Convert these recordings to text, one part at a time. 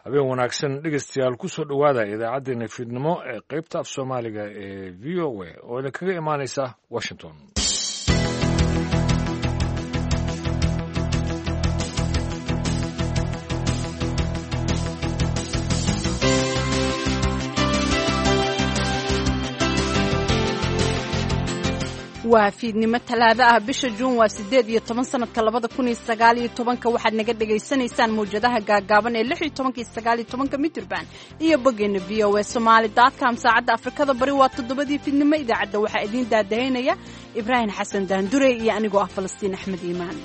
habeen wanaagsan dhegeystayaal ku soo dhowaada idaacaddeenna fiidnimo ee qaybta af soomaaliga ee v o a oo idinkaga imaanaysa washington. waa fiidnimo talaado ah bisha juun waa 18 sanadka 2019 waxaad naga dhagaysanaysaan mawjadaha gaagaaban ee 16 mitirban iyo bogeena voasomali.com saacadda afrikada bari waa 7 fiidnimo idaacadda waxaa idiin daadahaynaya ibraahim xasan daandure iyo anigoo ah falastiin axmed iimaan.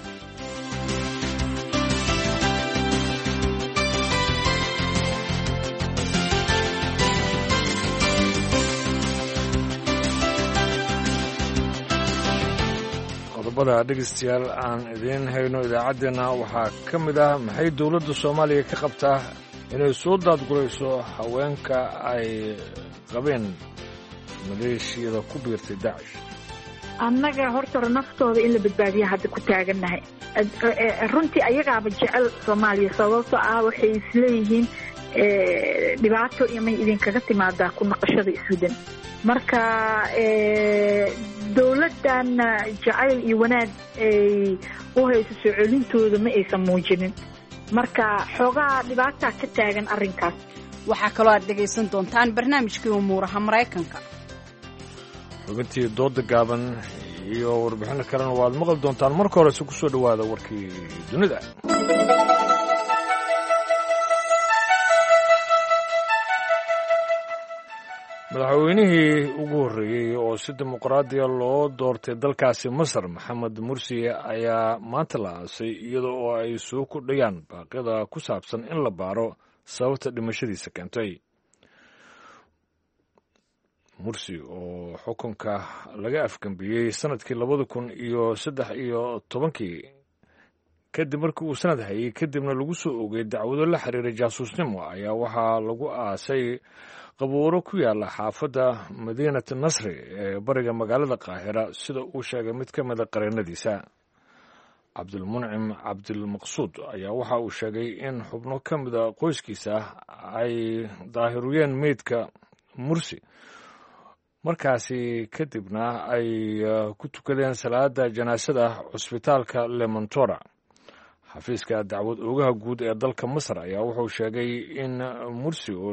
qodobada dhegeystayaal aan idiin hayno idaacaddeenna waxaa ka mid ah maxay dowladda soomaaliya ka qabtaa inay soo daadgurayso haweenka ay qabeen maleeshiyada ku biirtay daacish. annaga horta naftooda in la badbaadiya hadda ku taagannahay runtii ayagaaba jecel soomaaliya sababtoo ah waxay isleeyihiin dhibaato imay idinkaga timaadaa ku naqashada iswadan marka dowladdan jacayl iyo wanaag ay u hayso soo celintooda ma aysan muujinin marka xoogaa dhibaataa ka taagan arrinkaas. waxaa kaloo aad dhegaysan doontaan barnaamijkii umuuraha maraykanka, xubintii dooda gaaban iyo warbixino kalena waad maqli doontaan. marka horese ku soo dhowaada warkii dunida. madaxweynihii ugu horreeyey oo si dimuqraadiya loo doortay dalkaasi masar maxamed mursi ayaa maanta la aasay iyada oo ay soo kordhayaan baaqyada ku saabsan in la baaro sababta dhimashadiisa keentay. mursi oo xukunka laga afgambiyey sanadkii 2013 kadib markii uu sanad hayay kadibna lagu soo oogay dacwado la xiriiray jaasuusnimo ayaa waxaa lagu aasay qabuuro ku yaala xaafadda madiinat nasri ee bariga magaalada qaahira sida uu sheegay mid ka mida qareennadiisa. cabdilmuncim cabdilmaqsuud ayaa waxa uu sheegay in xubno ka mida qoyskiisa ay daahiriyeen meydka mursi markaasi kadibna ay ku tukadeen salaada janaasada cusbitaalka lemontora. xafiiska dacwad oogaha guud ee dalka masar ayaa wuxuu sheegay in mursi oo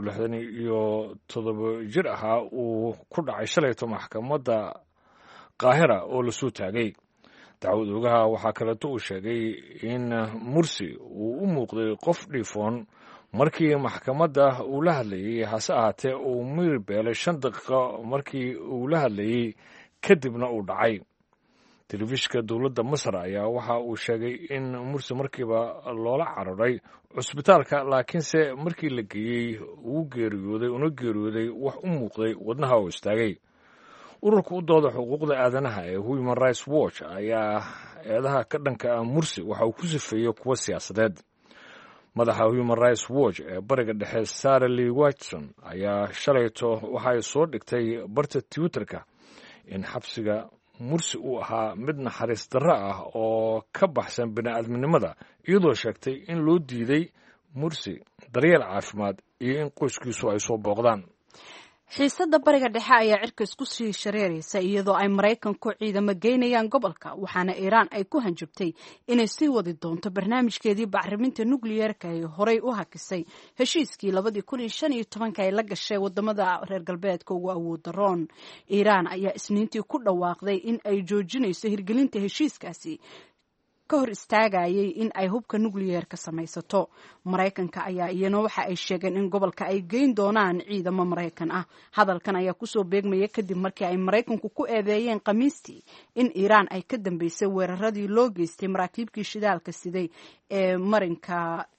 67 jir ahaa uu ku dhacay shalayto maxkamadda qaahira oo la soo taagay. dacwad oogaha waxaa kaleeto uu sheegay in mursi uu u muuqday qof dhiifoon markii maxkamadda uu la hadlayey, hase ahaatee uu miyir beelay 5 daqiiqo markii uu la hadlayey kadibna uu dhacay. telefishinka dowladda masar ayaa waxa uu sheegay in mursi markiiba loola cararay cusbitaalka laakiinse markii la geeyey uu geeriyooday wax u muuqday wadnaha oo istaagay. ururka u dooda xuquuqda aadanaha ee Human Rights Watch ayaa eedaha ka dhanka ah mursi waxa uu ku sifeeyey kuwa siyaasadeed. madaxa Human Rights Watch ee bariga dhexe Sarah Lee Watson ayaa shalayto waxay soo dhigtay barta Twitterka in xabsiga mursi uu ahaa mid naxariis darro ah oo ka baxsan bini'aadminimada, iyadoo sheegtay in loo diiday mursi daryeel caafimaad iyo in qoyskiisu ay soo booqdaan. xiisadda bariga dhexe ayaa cirka isku sii shareeraysa iyadoo ay maraykanku ciidamo geynayaan gobolka, waxaana iiraan ay ku hanjabtay inay sii wadi doonto barnaamijkeedii bacriminta nukliyeerka ee horey u hakisay heshiiskii 2015 ay la gashay wadamada reer galbeedka ugu awood daroon. iiraan ayaa isniintii ku dhawaaqday in ay joojinayso hirgelinta heshiiskaasi ka hor istaagayay in ay hubka nukliyeerka samaysato. maraykanka ayaa iyana waxa ay sheegeen in gobolka ay geyn doonaan ciidamo maraykan ah. hadalkan ayaa kusoo beegmaya kadib markii ay maraykanku ku eedeeyeen khamiistii in iiraan ay ka dambeysay weeraradii loo geystay maraakiibkii shidaalka siday ee marinka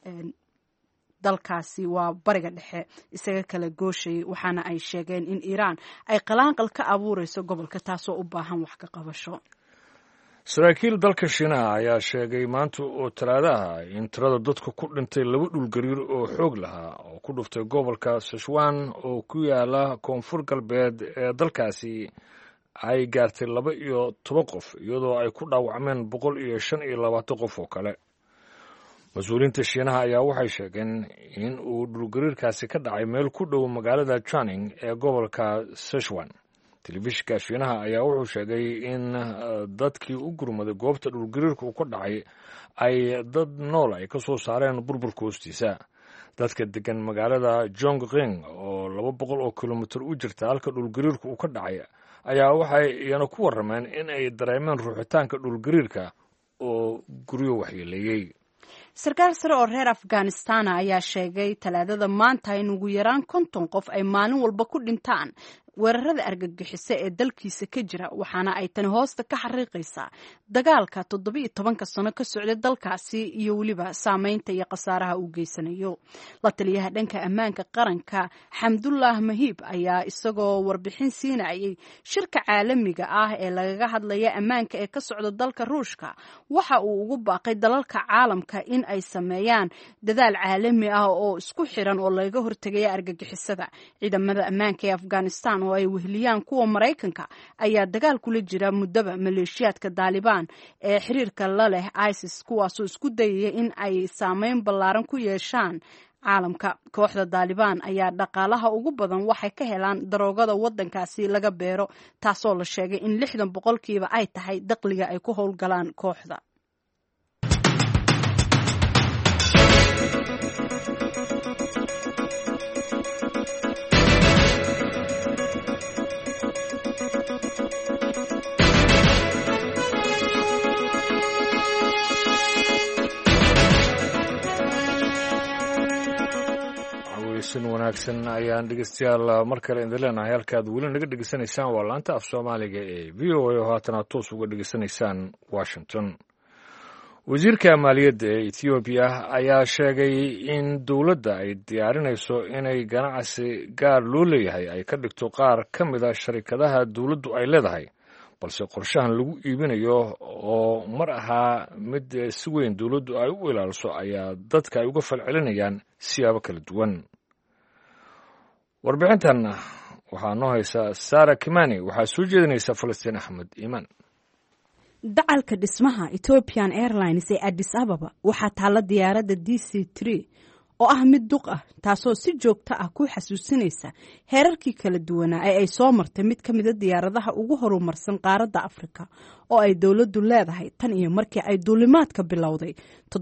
dalkaasi waa bariga dhexe isaga kala gooshayay, waxaana ay sheegeen in iiraan ay qalaanqal ka abuureyso gobolka taasoo u baahan wax ka qabasho. saraakiil dalka shiinaha ayaa sheegay maanta oo talaadaha in tirada dadka ku dhintay 2 dhulgariir oo xoog lahaa oo ku dhuftay gobolka Sichuan oo ku yaala koonfur galbeed ee dalkaasi ay gaartay 12 qof iyadoo ay ku dhaawacmeen 125 qof oo kale. mas-uuliyiinta shiinaha ayaa waxay sheegeen in uu dhulgariirkaasi ka dhacay meel ku dhow magaalada Jining ee gobolka Sichuan. telefishinka shiinaha ayaa wuxuu sheegay in dadkii u gurmaday goobta dhulgariirka uu ka dhacay ay dad nool ay ka soo saareen burburka hoostiisa. dadka degan magaalada Zhongqing oo 200 oo kilomitir u jirta halka dhulgariirka uu ka dhacay ayaa waxay iyana ku warrameen in ay dareemeen ruuxitaanka dhulgariirka oo guryo waxyeeleeyay. sarkaal sare oo reer Afghanistan ayaa sheegay talaadada maanta in ugu yaraan 50 qof ay maalin walba ku dhintaan weerarada argagixisa ee dalkiisa ka jira, waxaana ay tani hoosta ka xariiqaysaa dagaalka 17 sano ka socday dalkaasi iyo weliba saameynta iyo khasaaraha uu geysanayo. La taliyaha dhanka ammaanka qaranka Xamdullah Mahib ayaa isagoo warbixin siinayay shirka caalamiga ah ee lagaga hadlaya ammaanka ee ka socda dalka Ruushka, waxa uu ugu baaqay dalalka caalamka in ay sameeyaan dadaal caalami ah oo isku xiran oo laga hortagayo argagixisada. ciidamada ammaanka ee Afghanistan oo ay weheliyaan kuwa Mareykanka ayaa dagaal kula jira muddaba maleeshiyaadka Taliban ee xiriirka la leh ISIS, kuwaasoo isku dayaya in ay saameyn ballaaran ku yeeshaan caalamka. kooxda Taliban ayaa dhaqaalaha ugu badan waxay ka helaan daroogada waddankaasi laga beero, taasoo la sheegay in 60% ay tahay dakhliga ay ku howlgalaan kooxda. wanaagsan ayaan dhegeystayaal mar kale idin leenahay. halkaad weli naga dhegeysanaysaan waa laanta af Soomaaliga ee VOA oo haatan toos uga dhegeysanaysaan Washington. wasiirka maaliyadda ee Ethiopia ayaa sheegay in dowladda ay diyaarinayso inay ganacsi gaar loo leeyahay ay ka dhigto qaar ka mid ah sharikadaha dowladdu ay leedahay, balse qorshahan lagu iibinayo oo mar ahaa mid si weyn dowladdu ay u ilaaliso ayaa dadka ay uga falcelinayaan siyaabo kala duwan. warbixintan waxaa noo haysa Sara Kimani, waxaa soo jeedinaysa Falastiin Axmed Iimaan. dacalka dhismaha Ethiopian Airlines ee Addis Ababa waxaa taala diyaaradda DC-3 oo ah mid duq ah, taasoo si joogto ah ku xasuusinaysa heerarkii kala duwanaa ee ay soo martay mid ka mid ah diyaaradaha ugu horumarsan qaaradda Afrika oo ay dowladdu leedahay tan iyo markii ay duulimaadka bilowday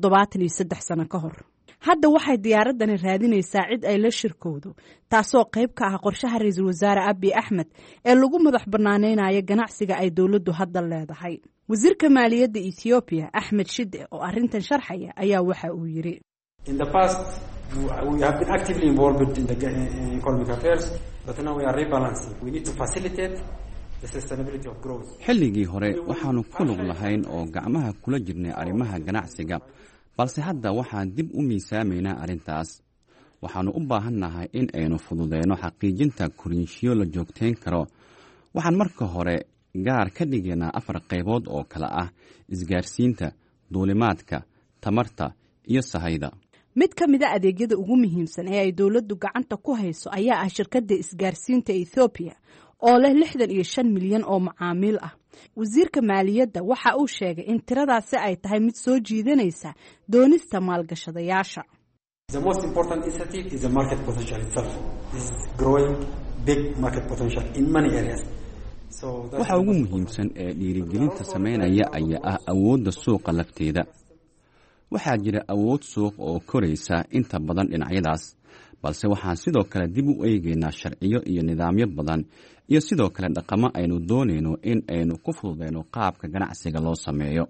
73 sano ka hor. hadda waxay diyaaradani raadinaysaa cid ay la shirkowdo, taasoo qayb ka ah qorshaha ra'iisul wasaare Abiy Ahmed ee lagu madax bannaaneynayo ganacsiga ay dowladdu hadda leedahay. wasiirka maaliyadda Ethiopia Ahmed Shide oo arrintan sharxaya ayaa waxa uu yiri: In the past we have been actively involved in the economic affairs, but now we are rebalancing. We need to facilitate the sustainability of growth. xilligii hore waxaanu ku lug lahayn oo gacmaha kula jirnay arrimaha ganacsiga, balse hadda waxaan dib u miisaamaynaa arrintaas. waxaanu u baahannahay in aynu fududeyno xaqiijinta korinshiyo la joogteyn karo. waxaan marka hore gaar ka dhigaynaa 4 qaybood oo kala ah isgaarsiinta, duulimaadka, tamarta iyo sahayda. mid ka mid ah adeegyada ugu muhiimsan ee ay dowladdu gacanta ku hayso ayaa ah shirkadda isgaarsiinta Ethiopia oo leh 65 milyan oo macaamiil ah. wasiirka maaliyadda waxa uu sheegay in tiradaasi ay tahay mid soo jiidanaysa doonista maalgashadayaasha. The most important initiative is the market potential itself. This is growing big market potential in many areas. waxa ugu muhiimsan ee dhiirigelinta sameynaya ayaa ah awoodda suuqa lafteeda. waxaa jira awood suuq oo koraysa inta badan dhinacyadaas, balse waxaan sidoo kale dib u eegaynaa sharciyo iyo nidaamyo badan iyo sidoo kale dhaqamo aynu doonayno in aynu ku fududeyno qaabka ganacsiga loo sameeyo.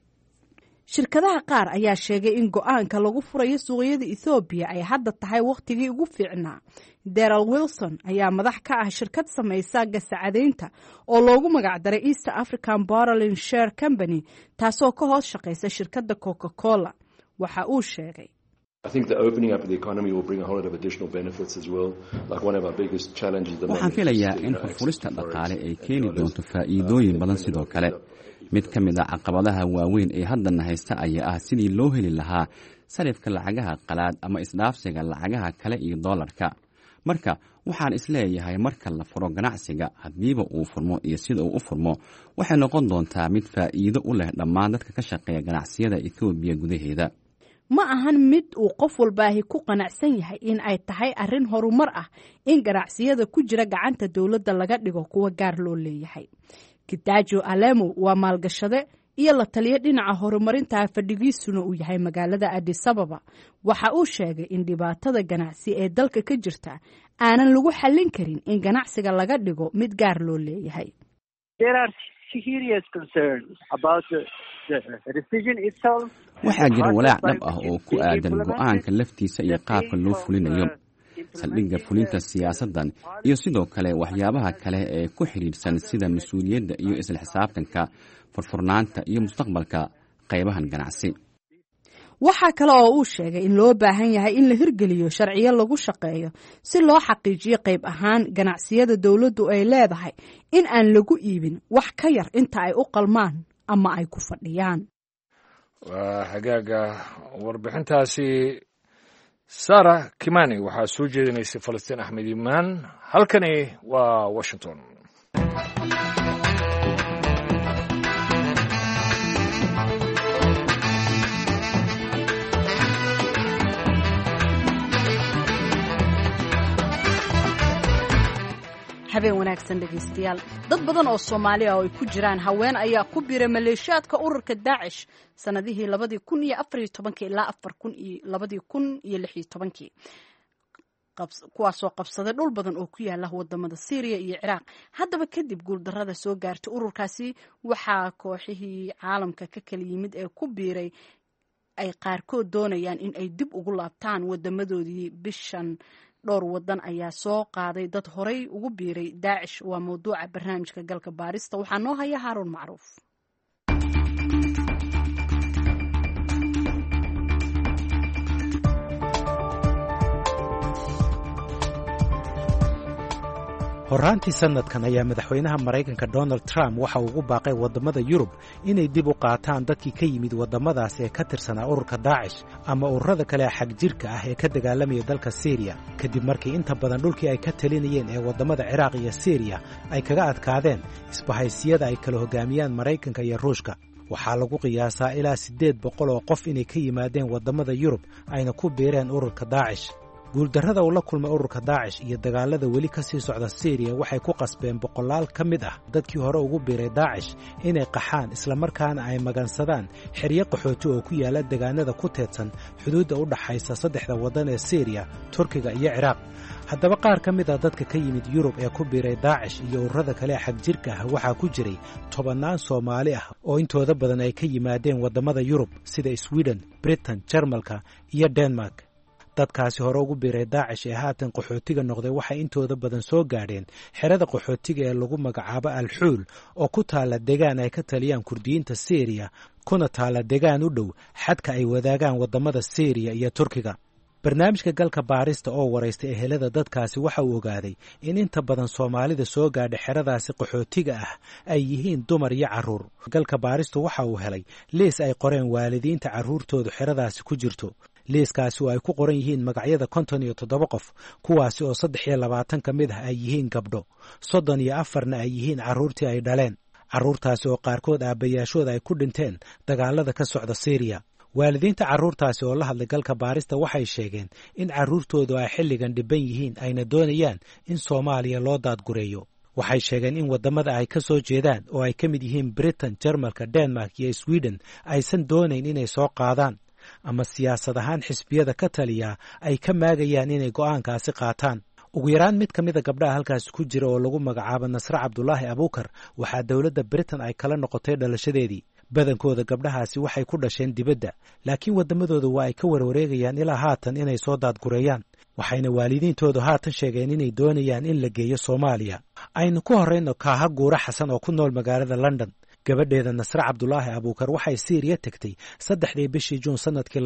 shirkadaha qaar ayaa sheegay in go'aanka lagu furayo suuqyada Ethiopia ay hadda tahay waqtigii ugu fiicnaa. Daryl Wilson ayaa madax ka ah shirkad samaysa gasacadeynta oo loogu magac daray East African Bottling Share Company, taasoo ka hoos shaqeysa shirkadda Coca-Cola. waxa uu sheegay: waxaan filayaa in furfurista dhaqaale ay keeni doonto faa'iidooyin badan. sidoo kale mid ka mid ah caqabadaha waaweyn ee haddana haysta ayaa ah sidii loo heli lahaa sarifka lacagaha qalaad ama isdhaafsiga lacagaha kale iyo doolarka. marka waxaan isleeyahay marka la furo ganacsiga, haddiiba uu furmo iyo sida uu u furmo, waxay noqon doontaa mid faa'iido u leh dhammaan dadka ka shaqeeya ganacsiyada Ethiopia gudaheeda. ma ahan mid uu qof walbaahi ku qanacsan yahay in ay tahay arrin horumar ah in ganacsiyada ku jira gacanta dowladda laga dhigo kuwa gaar loo leeyahay. Kidajo Alemo waa maalgashade iyo la taliya dhinaca horumarinta fadhigiisuna uu yahay magaalada Addis Ababa. Waxa uu sheegay in dhibaatada ganacsi ee dalka ka jirta aanan lagu xallin karin in ganacsiga laga dhigo mid gaar loo leeyahay. waxaa jira walaac dhab ah oo ku aadan go'aanka laftiisa iyo qaabka loo fulinayo, saldhigga fulinta siyaasaddan iyo sidoo kale waxyaabaha kale ee ku xidhiidhsan sida mas-uuliyadda iyo isla xisaabtanka, furfurnaanta iyo mustaqbalka qaybahan ganacsi. waxaa kale oo uu sheegay in loo baahan yahay in la hirgeliyo sharciyo lagu shaqeeyo si loo xaqiijiyo qayb ahaan ganacsiyada dowladdu ay leedahay in aan lagu iibin wax ka yar inta ay u qalmaan ama ay ku fadhiyaan. waa hagaaga warbixintaasi Sara Kimani waxaa soo jeedinaysay Falastiin Axmed Imaan. halkani waa Washington. habeen wanaagsan dhegaystayaal. dad badan oo Soomaali ah oo ay ku jiraan haween ayaa ku biiray maleeshiyaadka ururka Daesh sanadihii 2014 ilaa 2016 kuwaasoo qabsaday dhul badan oo ku yaala wadamada Syria iyo Ciraaq. haddaba kadib guuldarrada soo gaartay ururkaasi waxaa kooxihii caalamka ka kala yimid ee ku biiray ay qaarkood doonayaan in ay dib ugu laabtaan wadamadoodii. bishan dhowr wadan ayaa soo qaaday dad horay ugu biiray Daesh. waa mawduuca barnaamijka galka baarista. waxaa noo haya Haaruun Macruuf. horraantii sanadkan ayaa madaxweynaha Maraykanka Donald Trump waxa uu ugu baaqay wadamada Yurub inay dib u qaataan dadkii ka yimid wadamadaas ee ka tirsanaa ururka Daesh ama ururada kale xag jirka ah ee ka dagaalamaya dalka Syria, kadib markii inta badan dhulkii ay ka talinayeen ee wadamada Ciraaq iyo Syria ay kaga adkaadeen isbahaysiyada ay kala hogaamiyaan Maraykanka iyo Ruushka. waxaa lagu qiyaasaa ilaa 800 oo qof inay ka yimaadeen wadamada Yurub ayna ku biireen ururka Daesh. guuldarrada uu la kulmay ururka Daesh iyo dagaalada weli ka sii socda Syria waxay ku qasbeen boqolaal ka mid ah dadkii hore ugu biiray Daesh inay qaxaan isla markaana ay magansadaan xeryo qaxooti oo ku yaala deegaanada ku teedsan xuduudda u dhaxaysa saddexda wadan ee Syria, Turkiga iyo Ciraaq. haddaba qaar ka mid ah dadka ka yimid Yurub ee ku biiray Daesh iyo ururada kale xag jirka ah waxaa ku jiray 10 Soomaali ah oo intooda badan ay ka yimaadeen wadamada Yurub sida Sweden, Britain, Jarmalka iyo Denmark. dadkaasi hore ugu biiray Daesh ee haatan qaxootiga noqday waxay intooda badan soo gaadheen xerada qaxootiga ee lagu magacaabo Al-Xuul oo ku taala deegaan ay ka taliyaan Kurdiyiinta Syria, kuna taala deegaan u dhow xadka ay wadaagaan wadamada Syria iyo Turkiga. barnaamijka galka baarista oo waraystay ehelada dadkaasi waxa uu ogaaday in inta badan Soomaalida soo gaadhay xeradaasi qaxootiga ah ay yihiin dumar iyo carruur. galka baaristu waxa uu helay liis ay qoreen waalidiinta carruurtoodu xeradaasi ku jirto. liiskaasi oo ay ku qoran yihiin magacyada 57 qof, kuwaasi oo 23 ka mid ah ay yihiin gabdho, 34na ay yihiin carruurtii ay dhaleen. carruurtaasi oo qaarkood aabbayaashooda ay ku dhinteen dagaalada ka socda Syria. waalidiinta carruurtaasi oo la hadlay galka baarista waxay sheegeen in carruurtoodu ay xilligan dhiban yihiin ayna doonayaan in Soomaaliya loo daadgureeyo. waxay sheegeen in wadamada ay ka soo jeedaan oo ay ka mid yihiin Britain, Jarmalka, Denmark iyo Sweden aysan doonayn inay soo qaadaan, ama siyaasad ahaan xisbiyada ka taliya ay ka maagayaan inay go'aankaasi qaataan. ugu yaraan mid ka mida gabdhaha halkaasi ku jira oo lagu magacaabo Nasre Cabdulaahi Abuukar waxaa dowladda Britain ay kala noqotay dhalashadeedii. badankooda gabdhahaasi waxay ku dhasheen dibadda, laakiin wadamadooda waa ay ka warwareegayaan ilaa haatan inay soo daadgureeyaan. waxayna waalidiintoodu haatan sheegeen inay doonayaan in la geeyo Soomaaliya. aynu ku horreyno Kaaha Guura Xasan oo ku nool magaalada London. gabadheeda Nasre Cabdulaahi Abuukar waxay Syria tagtay 3 bishii Juun sanadkii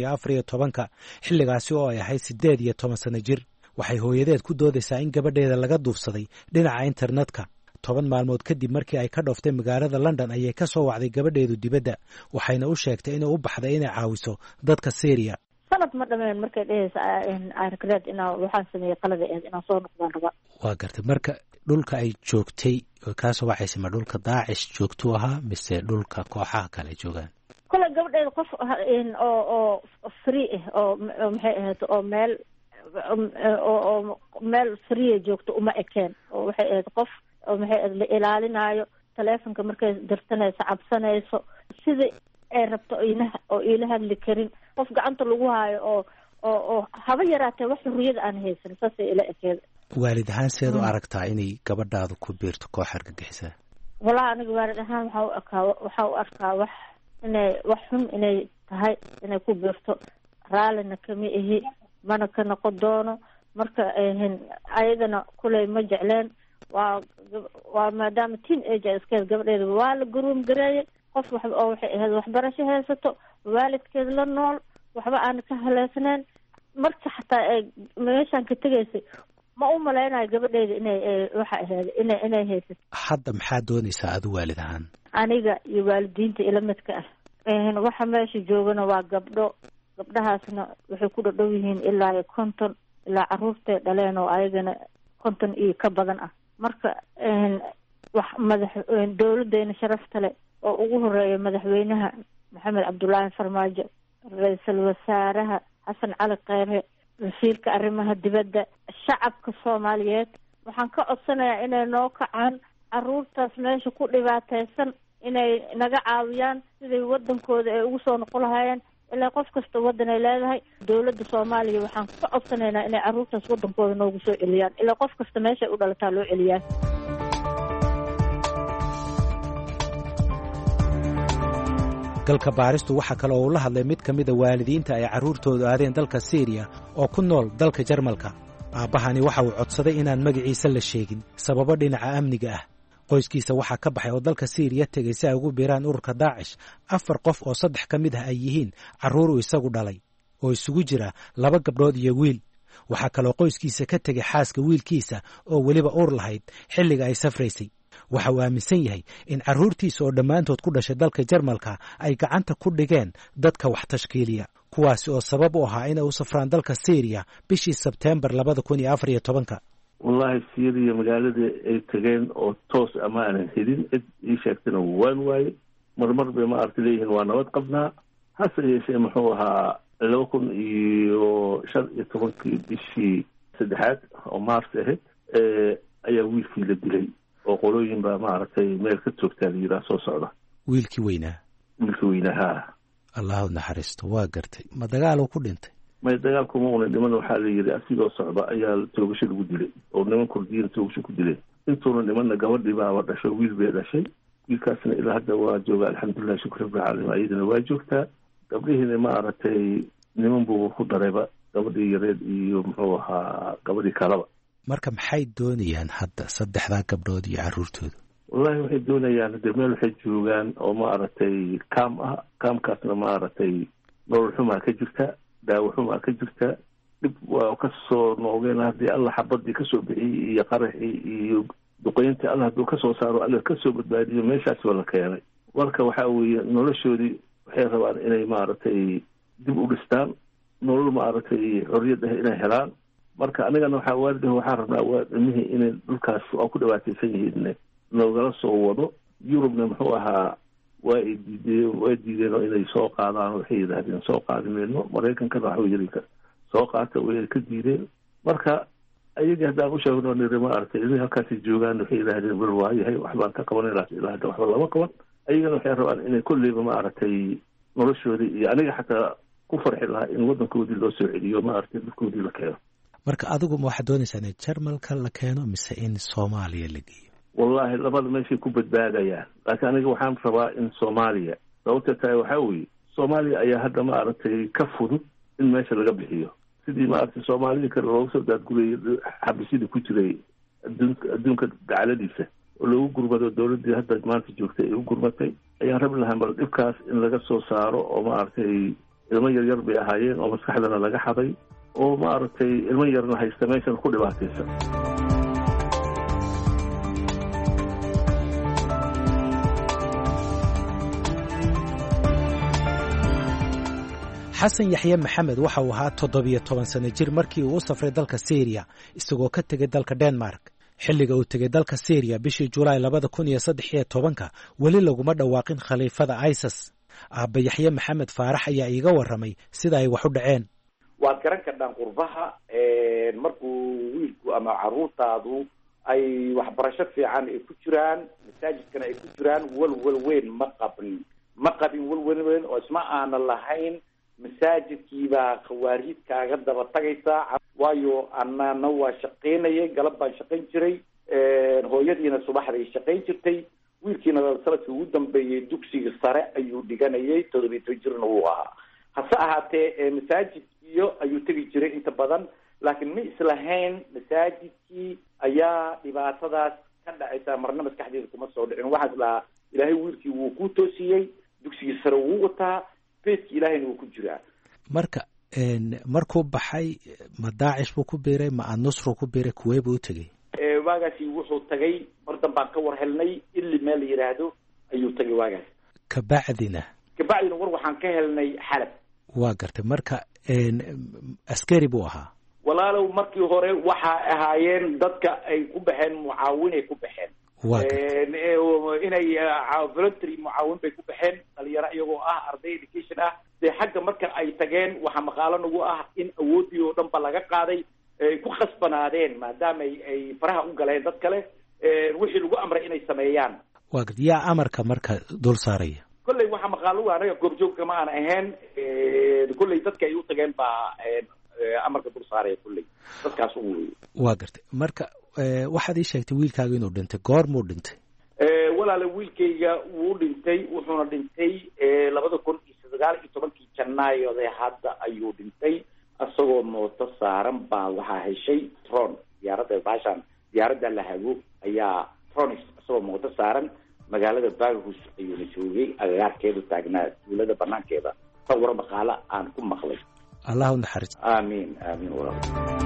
2014, xilligaasi oo ay ahayd 18 sano jir. waxay hooyadeed ku doodaysaa in gabadheeda laga duufsaday dhinaca internetka. 10 maalmood kadib markii ay ka dhooftay magaalada London ayay ka soo wacday gabadheedu dibadda, waxayna u sheegtay inay u baxday inay caawiso dadka Syria. sanad ma dhameen markay dhehaysa arkreed inaa waxaan sameeyay qalada inaan soo noqdaan raba. waa gartay. marka dhulka ay joogtay oo ka soo waxaysa ma dhulka Daesh joogto ahaa mise dhulka kooxaha kale joogaan? kole gabadheeda qof oo free ah oo maxay ahayd oo meel free joogto uma ekeen oo waxay ahayd qof oo maxay ahayd la ilaalinayo taleefonka markay dirsanayso cabsanayso sidii ay rabto oo iila hadli karin qof gacanta lagu haayo oo haba yaraatee wax xurriyada aan haysan saasay ila ekeeda. waalid ahaan seed u aragtaa inay gabadhaadu ku biirto koox argagixisa? walahi aniga waalid ahaan waxaa u arkaa wax xun inay tahay inay ku biirto, raallina kama ihi mana ka noqon doono. marka ayadana kuley ma jecleen, waa maadaama teen age iskeed gabadheeda waa la garuum gareeyay, qof oo waxay ahayd waxbarasho haysato, waalidkeed la nool, waxba aan ka haleesnayn. marka xataa ay meeshaan ka tegaysay ma u malaynayo gabadheeda inay waxa ahayd inay haysato. hadda maxaa doonaysaa adu waalid ahaan? aniga iyo waalidiinta ila midka ah waxa meesha joogana waa gabdhahaasna waxay ku dhadhow yihiin ilaa 50 ilaa caruurtay dhaleen oo ayagana 50 iyo ka badan ah. marka wax dowladeena sharafta leh oo ugu horeeya madaxweynaha maxamed cabdullaahi farmaajo, ra-iisul wasaaraha xasan cali kheyre, wasiirka arrimaha dibadda, shacabka soomaaliyeed waxaan ka codsanayaa inay noo kacaan caruurtaas meesha ku dhibaataysan, inay naga caawiyaan siday wadankooda ay ugu soo noqon lahaayeen. ilaa qof kasta wadan ay leedahay. dowladda soomaaliya waxaan ka codsanaynaa inay caruurtaas wadankooda noogu soo celiyaan, ilaa qof kasta meeshay u dhalataa loo celiyaa. galka baaristu waxaa kale oo uu la hadlay mid ka mida waalidiinta ay carruurtoodu aadeen dalka Syria oo ku nool dalka Jarmalka. aabbahani waxa uu codsaday inaan magaciisa la sheegin sababo dhinaca amniga ah. qoyskiisa waxaa ka baxay oo dalka Syria tegay si ay ugu biiraan ururka Daesh 4 qof oo 3 ka mid ah ay yihiin carruur uu isagu dhalay oo isugu jira 2 gabdhood iyo wiil. waxaa kaloo qoyskiisa ka tegay xaaska wiilkiisa oo weliba uur lahayd xilliga ay safraysay. waxa uu aaminsan yahay in carruurtiisa oo dhammaantood ku dhashay dalka Jarmalka ay gacanta ku dhigeen dadka wax tashkiiliya, kuwaasi oo sabab u ahaa inay u safraan dalka Syria bishii Sebtembar 2014. wallahi Syria magaalada ay tageen oo toos amaanan helin cid ii sheegtana waan waaye. marmar bay ma arki leeyihiin waa nabad qabnaa. hase yeeshee muxuu ahaa 2015 bishii 3 oo Maars ahayd ayaa wiilkii la dilay oo qolooyin baa maaragtay meel ka toogtaa la yidhaha soo socda. wiilkii weynaa allahu naxariisto. waa gartay ma dagaal uu ku dhintay? may dagaalkuma una dhiman. waxaa la yidhi asigoo socda ayaa toogasho lagu dilay oo niman kurdiyiin toogasho ku dileen. intuuna dhimanna gabadhii baaba dhasho, wiil bay dhashay. wiilkaasna ilaa hadda waa jooga alxamdulilah, shukr rabbil caalamiin. ayadana waa joogtaa. gabdhihiina maaragtay niman buu ku darayba, gabadhii yareed iyo muxuu ahaa gabadhii kalaba. marka maxay doonayaan hadda 3 gabdhood iyo carruurtooda? wallahi waxay doonayaan hadda meel waxay joogaan oo maaragtay kaam ah. kaamkaasna maaragtay nolol xumaa ka jirta, daawo xumaa ka jirta. dhib waa ka soo noogeen haddii alla xabadii ka soo bixiyey iyo qaraxii iyo duqeyntii alla hadduu ka soo saaro alla ka soo badbaadiyo meeshaas waa la keenay. marka waxaa weeye noloshoodii waxay rabaan inay maaragtay dib u dhistaan, nolol maaragtay xorriyad ah inay helaan. marka anigana waxaa waalidah waxaan rabnaa waa ilmihii inay dhulkaas oo ku dhibaataysan yihiin noogala soo wado. yurubna muxuu ahaa waa diideen oo inay soo qaadaan. waxay yidhaahdeen soo qaadi mayno. maraykankana waxuu yidhi soo qaata way ka diideen. marka ayagii haddaan u sheegno niri maaragtay ilmihii halkaasi joogaan waxay yidhaahdeen bal waayahay waxbaan ka qabanaynaas ilaa hadda waxba lama qaban. ayagana waxay rabaan inay kolleyba maaragtay noloshoodii iyo aniga xataa ku farxi lahaa in waddankoodii loo soo celiyo maaragtay dhulkoodii la keeno. marka adigu ma waxaad doonaysaa in Jarmalka la keeno mise in Soomaaliya la geeyo? wallahi labada meeshay ku badbaadayaan, laakiin aniga waxaan rabaa in Soomaaliya. sababta tahay waxaa weeye Soomaaliya ayaa hadda maaragtay ka fudud in meesha laga bixiyo. sidii maaragtay Soomaalida kale loogu soo daadgurayay xabisidii ku jiray adduunka dacaladiisa oo loogu gurmado dowladdii hadda maanta joogtay ay u gurmatay. ayaan rabi lahaa bal dhibkaas in laga soo saaro oo maaragtay ilmo yaryar bay ahaayeen oo maskaxdana laga xaday oo maaragtay ilmo yarna haysta meeshan ku dhibaataysan. xasan yaxye maxamed waxa uu ahaa 17 sano jir markii uu u safray dalka Syria isagoo ka tegay dalka Denmark. xilliga uu tegay dalka Syria bishii Juulaay 2013 weli laguma dhawaaqin khaliifada ISIS. aabba yaxye maxamed faarax ayaa iiga warramay sida ay wax u dhaceen. waad garan kardhaan qurbaha markuu wiilku ama carruurtaadu ay waxbarasho fiican ay ku jiraan masaajidkana ay ku jiraan walwal weyn ma qabin walwal weyn oo isma aana lahayn masaajidkiibaa khawaariid kaaga daba tagaysaa waayo annana waa shaqaynayay galab baan shaqayn jiray hooyadiina subaxday shaqayn jirtay wiilkiina sanadkii ugu dambeeyey dugsiga sare ayuu dhiganayay 17 jirna wuu ahaa hase ahaatee masaajidkiyo ayuu tegi jiray inta badan laakiin ma islahayn masaajidkii ayaa dhibaatadaas ka dhacaysa marna maskaxdeeda kuma soo dhicin waxaa islahaa ilaahay wiilkii wuu ku toosiyey dugsigii sare wuu wataa beedki ilaahayna wuu ku jiraa. marka markuu baxay ma daacish buu ku biiray ma annusru ku biiray kuwee buu u tegey? waagaasi wuxuu tagay mar dambaan ka war helnay ili meel la yidhaahdo ayuu tagay waagaas. kabacdina war waxaan ka helnay xalab. waa gartay marka askari buu ahaa? walaalow markii hore waxaa ahaayeen dadka ay ku baxeen mucaawinay ku baxeen. inay voluntary mucaawin bay ku baxeen dhalinyaro iyagoo ah arday education ah dee xagga marka ay tageen waxaa maqaalo nagu ah in awoodii oo dhan ba laga qaaday ay ku khasbanaadeen maadaama ay faraha u galeen dad kale wixii lagu amray inay sameeyaan. waa gartay yaa amarka marka dul saaraya? kolley waxaa maqaalo anaga goobjoogka ma aan ahayn kolley dadka ay u tageen baa amarka dul saaraya kolley dadkaas u weeye. waa gartay marka waxaad ii sheegtay wiilkaaga inuu dhintay goor muu dhintay? walaale wiilkayga wuu dhintay wuxuuna dhintay 2019 janaayode hadda ayuu dhintay isagoo mooto saaran baa waxaa heshay tron diyaaradda baashaan diyaaradda la hago ayaa tronis isagoo mooto saaran magaalada Baghus ayuuna joogay agagaarkeedu taagnaa tuulada banaankeeda sawir maqaala aan ku maqlay. allah u naxariisto. amiin walaal.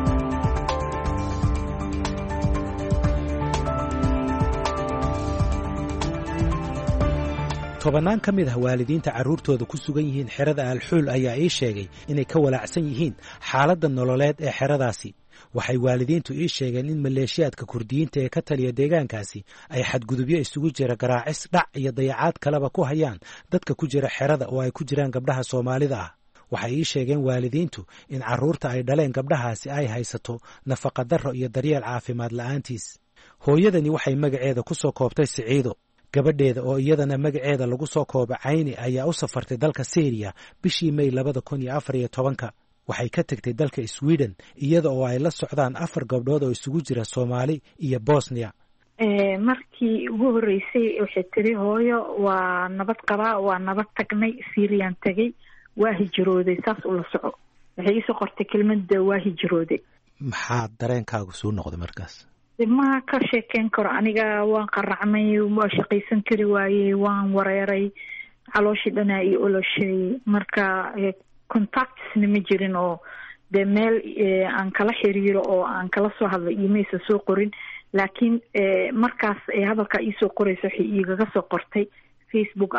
tobannaan ka mid ah waalidiinta carruurtooda ku sugan yihiin xerada alxuul ayaa ii sheegay inay ka walaacsan yihiin xaaladda nololeed ee xeradaasi. waxay waalidiintu ii sheegeen in maleeshiyaadka kurdiyiinta ee ka taliya deegaankaasi ay xadgudubyo isugu jira garaacis, dhac iyo dayacaad kaleba ku hayaan dadka ku jira xerada oo ay ku jiraan gabdhaha Soomaalida ah. waxay ii sheegeen waalidiintu in carruurta ay dhaleen gabdhahaasi ay haysato nafaqadarro iyo daryeel caafimaad la'aantiis. hooyadani waxay magaceeda ku soo koobtay Siciido. gabadheeda oo iyadana magaceeda lagu soo koobo Cayni ayaa u safartay dalka Syria bishii May 2014. waxay ka tagtay dalka Sweden iyada oo ay la socdaan 4 gabdhood oo isugu jira Soomaali iyo Bosnia. markii ugu horeysay waxay tiri hooyo waa nabad qabaa waa nabad tagnay Syrian tagay waa hijrooday saas u la soco waxay isoo qortay kelmadda waa hijrooday. maxaa dareenkaagu soo noqday markaas? ma ka sheekeen karo aniga waan qaracmay waa shaqaysan kari waayey waan wareeray calooshii dhanaa iyo oloshay marka contactsna ma jirin oo dee meel aan kala xiriiro oo aan kala soo hadlay iimaysa soo qorin laakiin markaas hadalkaa iisoo qoraysa waxay igaga soo qortay facebook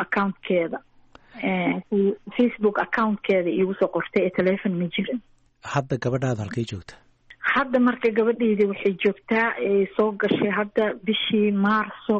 accountkeeda iigu soo qortay ee telefon ma jirin. hadda gabadhaada halkay joogta? hadda marka gabadheyda waxay joogtaa soo gashay hadda bishii maarso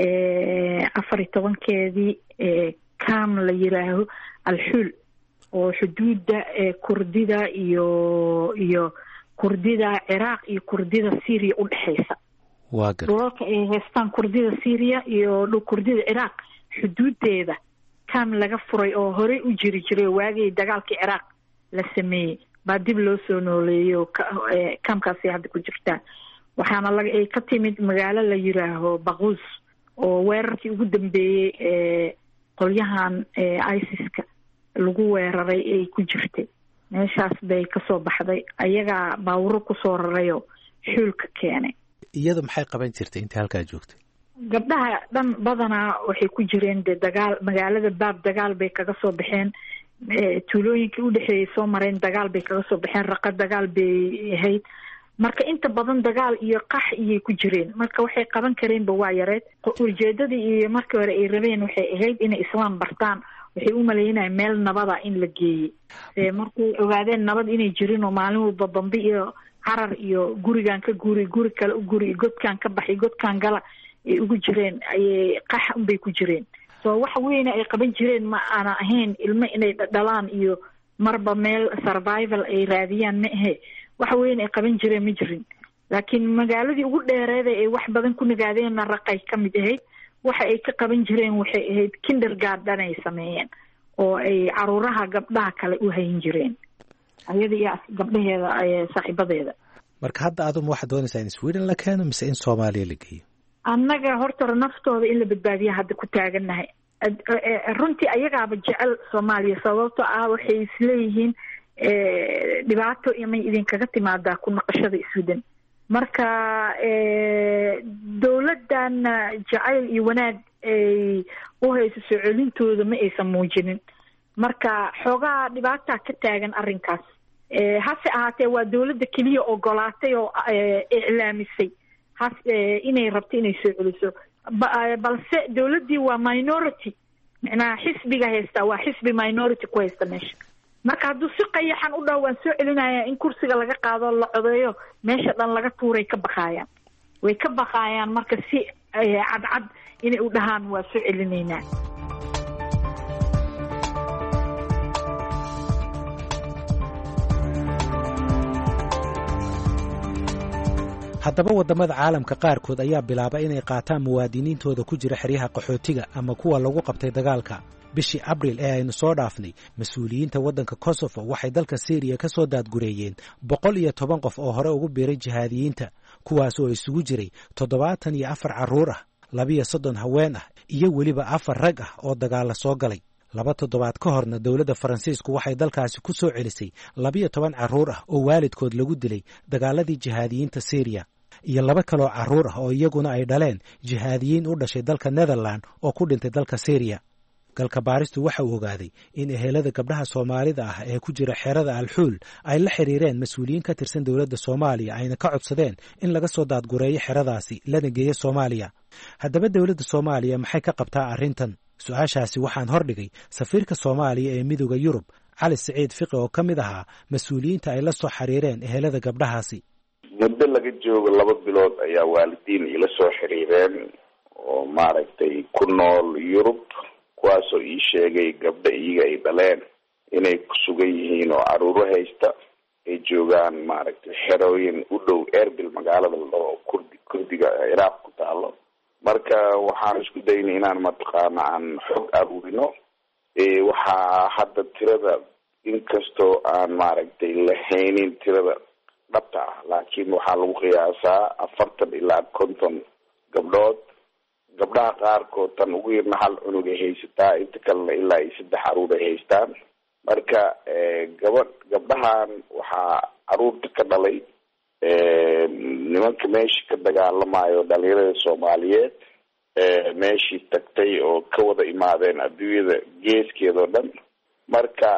14 kam la yiraaho alxuul oo xuduuda kurdida iyo kurdida Ciraaq iyo kurdida Syria u dhaxaysa. waa gar dhulka ay haystaan kurdida Syria iyo kurdida Ciraaq xuduudeeda kam laga furay oo hore u jiri jiray waagii dagaalkii Ciraaq la sameeyay baa dib loo soo nooleeyo kamkaasi hadda ku jirta. waxaana ay ka timid magaalo la yiraaho Baghus oo weerarkii ugu dambeeyay qolyahan ISIS-ka lagu weeraray ay ku jirtay meeshaas bay ka soo baxday ayaga baawro ku soo rarayo xulka keenay. iyadu maxay qaban jirtay intii halkaa joogtay? gabdhaha dhan badanaa waxay ku jireen dagaal magaalada baab dagaal bay kaga soo baxeen tuulooyinkii u dhaxeeyay soo mareen dagaal bay kaga soo baxeen raqa dagaal bay ahayd marka inta badan dagaal iyo qax iyay ku jireen marka waxay qaban kareenba waa yareed. ujeedadii iyo markii hore ay rabeen waxay ahayd inay islaam bartaan waxay u maleynayaan meel nabada in la geeyey markay ogaadeen nabad inay jirin oo maalin walba dambe iyo carar iyo gurigan ka guri kale u guri godkan ka baxay godkan gala ay ugu jireen ayay qax unbay ku jireen. so wax weyne ay qaban jireen ma aana ahayn ilmo inay dhalaan iyo marba meel survival ay raadiyaan ma ahe wax weyne ay qaban jireen ma jirin laakiin magaaladii ugu dheereeda ay wax badan ku nagaadeenna Raqay ka mid ahayd waxa ay ka qaban jireen waxay ahayd kindergarten ay sameeyeen oo ay caruuraha gabdhaha kale u hayn jireen ayada iyo gabdhaheeda ay saaxiibadeeda marka hadda aaduma waxa doonaysaa in Sweden la keeno mise in Soomaaliya la geeyo annaga horta naftooda in la badbaadiyo hadda ku taagannahay runtii ayagaaba jecel Soomaaliya sababtoo ah waxay isleeyihiin dhibaato imay idinkaga timaadaa ku naqashada Sweden marka dawladdan jacayl iyo wanaag ay u hayso soo celintooda ma aysan muujinin marka xoogaa dhibaataa ka taagan arrinkaas hase ahaatee waa dawladda keliya ogolaatay oo iclaamisay inay rabto inay soo celiso balse dawladdii waa minority macnaha xisbiga haysta waa xisbi minority ku haysta meesha marka hadduu si qayaxan u dhaw waan soo celinayaa in kursiga laga qaado la codeeyo meesha dhan laga tuuray ka baqaayaan way ka baqaayaan marka si cadcad inay u dhahaan waa soo celinaynaa haddaba waddamada caalamka qaarkood ayaa bilaabay inay qaataan muwaadiniintooda ku jira xeryaha qaxootiga ama kuwa lagu qabtay dagaalka bishii abriil ee aynu soo dhaafnay mas-uuliyiinta waddanka Kosovo waxay dalka Syria ka soo daadgureeyeen 110 qof oo hore ugu biiray jihaadiyiinta kuwaas oo isugu jiray 74 carruur ah 32 haween ah iyo weliba 4 rag ah oo dagaal soo galay 2 toddobaad ka horna dawladda Faransiisku waxay dalkaasi ku soo celisay 12 carruur ah oo waalidkood lagu dilay dagaaladii jihaadiyiinta Syria iyo 2 kale oo carruur ah oo iyaguna ay dhaleen jihaadiyiin u dhashay dalka Netherland oo ku dhintay dalka Syria galka baaristu waxa uu ogaaday in ehelada gabdhaha Soomaalida ah ee ku jira xerada Al-Xuul ay la xiriireen mas'uuliyiin ka tirsan dawladda Soomaaliya ayna ka codsadeen in laga soo daadgureeyo xeradaasi lana geeyo Soomaaliya haddaba dawladda Soomaaliya maxay ka qabtaa arrintan su'aashaasi waxaan hordhigay safiirka Soomaaliya ee midowga Yurub Cali Saciid Fiqi oo ka mid ahaa mas'uuliyiinta ay la soo xiriireen ehelada gabdhahaasi muddo laga joogo 2 bilood ayaa waalidiin ila soo xiriireen oo maaragtay ku nool Yurub kuwaasoo ii sheegay gabdha iyaga ay dhaleen inay ku sugan yihiin oo caruuro haysta ay joogaan maaragtay xerooyin u dhow Erbil magaalada loo kurdiga Iraq ku taalo marka waxaan isku daynay inaan mataqaana aan xog aruurino waxaa hadda tirada inkastoo aan maaragtay lahaynin tirada dhabta ah laakiin waxaa lagu qiyaasaa 40 ilaa 50 gabdhood gabdhaha qaarkood tan ugu yarna 1 cunug ay haysataa inta kalena ilaa 3 caruur ay haystaan marka gabdhahan waxaa caruurta ka dhalay nimanka meeshii ka dagaalamayo dhalinyarada Soomaaliyeed meeshii tagtay oo ka wada imaadeen adduunyada geeskeeda oo dhan marka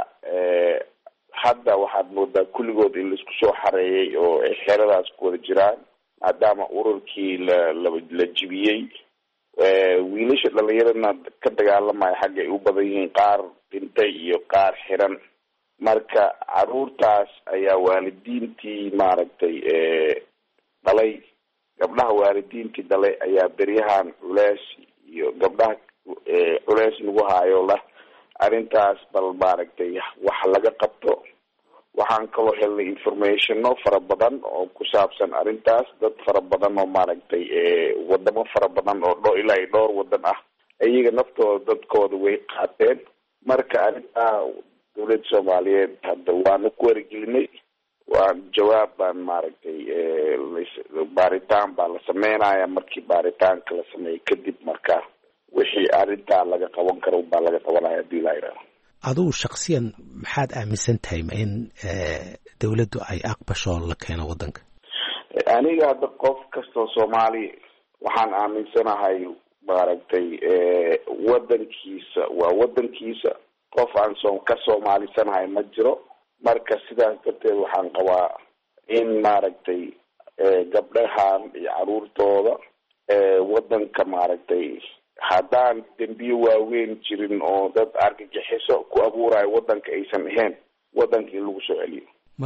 hadda waxaad moodaa kulligood in laisku soo xareeyay oo ay xeradaas ku wada jiraan maadaama ururkii la jibiyey wiilasha dhalinyarana ka dagaalamaya xagga ay u badan yihiin qaar dhintay iyo qaar xiran marka caruurtaas ayaa waalidiintii maaragtay dhalay gabdhaha waalidiintii dhalay ayaa beryahan culeys iyo gabdhaha culeys lagu haayo lah arrintaas bal maaragtay wax laga qabto waxaan kaloo helnay informationo fara badan oo ku saabsan arrintaas dad fara badan oo maaragtay wadamo fara badan oo ilaa dhowr wadan ah iyaga naftooda dadkooda way qaateen marka arrintaa dawladda Soomaaliyeed hadda waanu ku wargelinay waa jawaab baan maaragtay baaritaan baa la sameynaya markii baaritaanka la sameeyay kadib marka wixii arrintaa laga qaban karo baa laga qabanaya hadii la yiraahdo adigu shakhsiyan maxaad aaminsan tahay in dawladdu ay aqbasho la keeno wadanka aniga hadda qof kastoo Soomaali waxaan aaminsanahay maaragtay wadankiisa waa wadankiisa qof aan ka Soomaalisanahay ma jiro marka sidaas darteed waxaan qabaa in maaragtay gabdhahan iyo caruurtooda wadanka maaragtay haddaan dambiyo waaweyn jirin oo dad argagixiso ku abuurayo wadanka aysan ahayn wadanka in lagu soo celiyo marka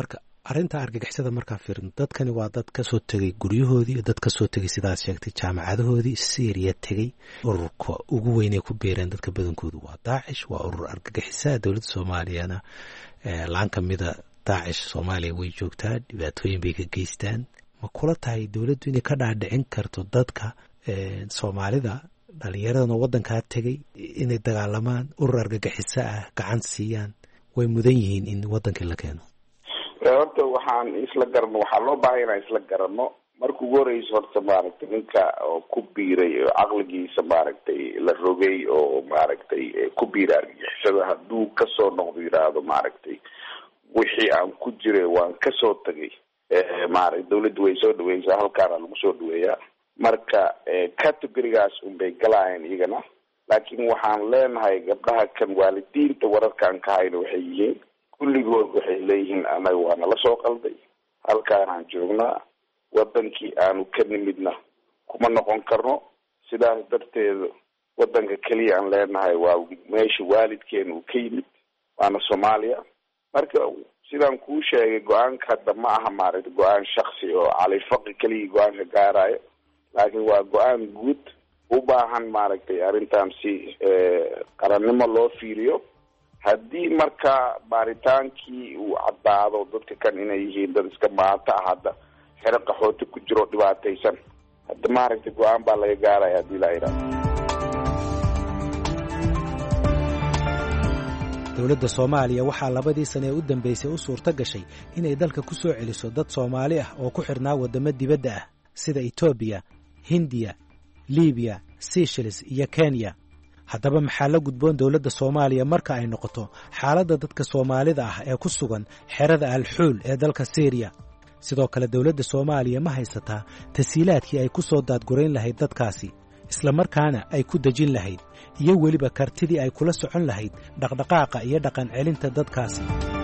arrinta argagixisada markaan fiirno dadkani waa dad ka soo tegay guryahoodii, dad ka soo tegay sidaad sheegtay jaamacadahoodii, Syria tegey. ururka ugu weyn ee ku beereen dadka badankoodu waa Daacish, waa urur argagixisa. dowladda Soomaaliyana laan ka mida Daacish Soomaaliya way joogtaa, dhibaatooyin bay ka geystaan. ma kula tahay dowladdu inay ka dhaadhicin karto dadka Soomaalida dhalinyaradana waddankaa tegey inay dagaalamaan, urur argagixisa ah gacan siiyaan, way mudan yihiin in waddankii la keeno? horta waxaan isla garano, waxaa loo baahay inaan isla garano. marka ugu horeysa horta maaragtay ninka oo ku biiray oo caqligiisa maaragtay la rogay oo maaragtay ku biiray argagixisada, hadduu kasoo noqdo yidhaahdo maaragtay wixii aan ku jiray waan kasoo tagay, maaragtay dawladdu way soo dhaweysaa, halkaana lagu soo dhaweeyaa. marka categorigaas unbay galaayeen iyagana. laakiin waxaan leenahay gabdhaha kan waalidiinta wararkaan ka hayna waxay yihiin kulligood waxay leeyihiin anaga waa nala soo qalday, halkaanaan joognaa, wadankii aanu ka nimidna kuma noqon karno. sidaas darteeda wadanka keliya aan leenahay waa meesha waalidkeena uu ka yimid, waana Soomaaliya. marka sidaan kuu sheegay go-aanka hadda ma aha maaragtay go-aan shaksi oo cali faqi keliya go-aanka gaarayo, laakiin waa go-aan guud u baahan maaragtay arrintan si qarannimo loo fiiriyo. haddii marka baaritaankii uu caddaado dadka kan inay yihiin dad iska maata ah, hadda xero qaxooti ku jiro dhibaataysan, hadda maaragtay go-aan baa laga gaaraya haddii la yidhaahdo. dowladda Soomaaliya waxaa 2 sano ee u dambeysay u suurto gashay inay dalka ku soo celiso dad Soomaali ah oo ku xirnaa wadamo dibadda ah sida Ethiopia, Hindiya, Liibiya, Seychelles iyo Kenya. haddaba maxaa la gudboon dowladda Soomaaliya marka ay noqoto xaaladda dadka Soomaalida ah ee ku sugan xerada Al-Xuul ee dalka Syria? sidoo kale dowladda Soomaaliya ma haysataa tasiilaadkii ay ku soo daadgurayn lahayd dadkaasi, isla markaana ay ku dejin lahayd, iyo weliba kartidii ay kula socon lahayd dhaqdhaqaaqa iyo dhaqan celinta dadkaasi?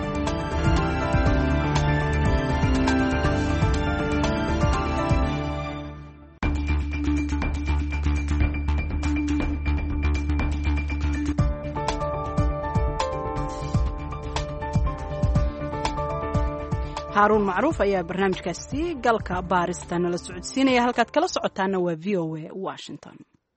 هارون معروف ayaa barnaamijkaasi galka baarista nala socodsiinaya. halkaad kala socotaana waa VOA Washington.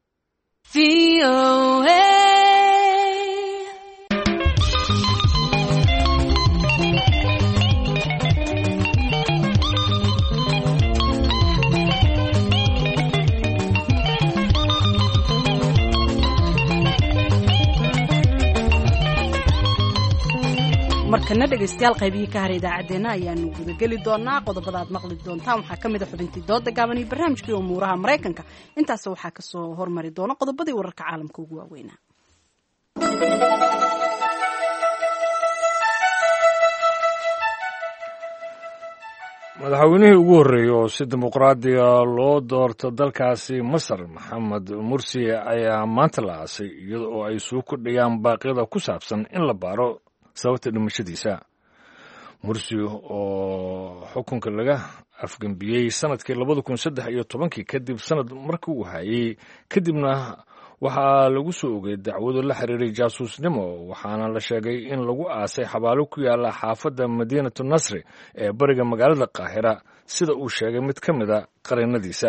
markana dhegaystayaal qaybihii ka haray idaacadeena ayaanu gudageli doonaa. qodobada aad maqli doontaan waxaa ka mid a xubintii dooda gaaban iyo barnaamijkii umuuraha Maraykanka. intaas waxaa ka soo hormari doona qodobadii wararka caalamka ugu waaweynaa. madaxweynihii ugu horreeyey oo si dimuqraadiga loo doorto dalkaasi Masar, Maxamed Mursi, ayaa maanta la aasay iyada oo ay soo kordhayaan baaqyada ku saabsan in la baaro sababta dhimashadiisa. Mursi oo xukunka laga afgambiyey sanadkii 2013 kadib sanad markii uu hayay, kadibna waxaa lagu soo ogay dacwado la xiriiray jaasuusnimo, waxaana la sheegay in lagu aasay xabaalo ku yaala xaafadda Madiinatu Nasri ee bariga magaalada Qaahira, sida uu sheegay mid ka mid a qareenadiisa.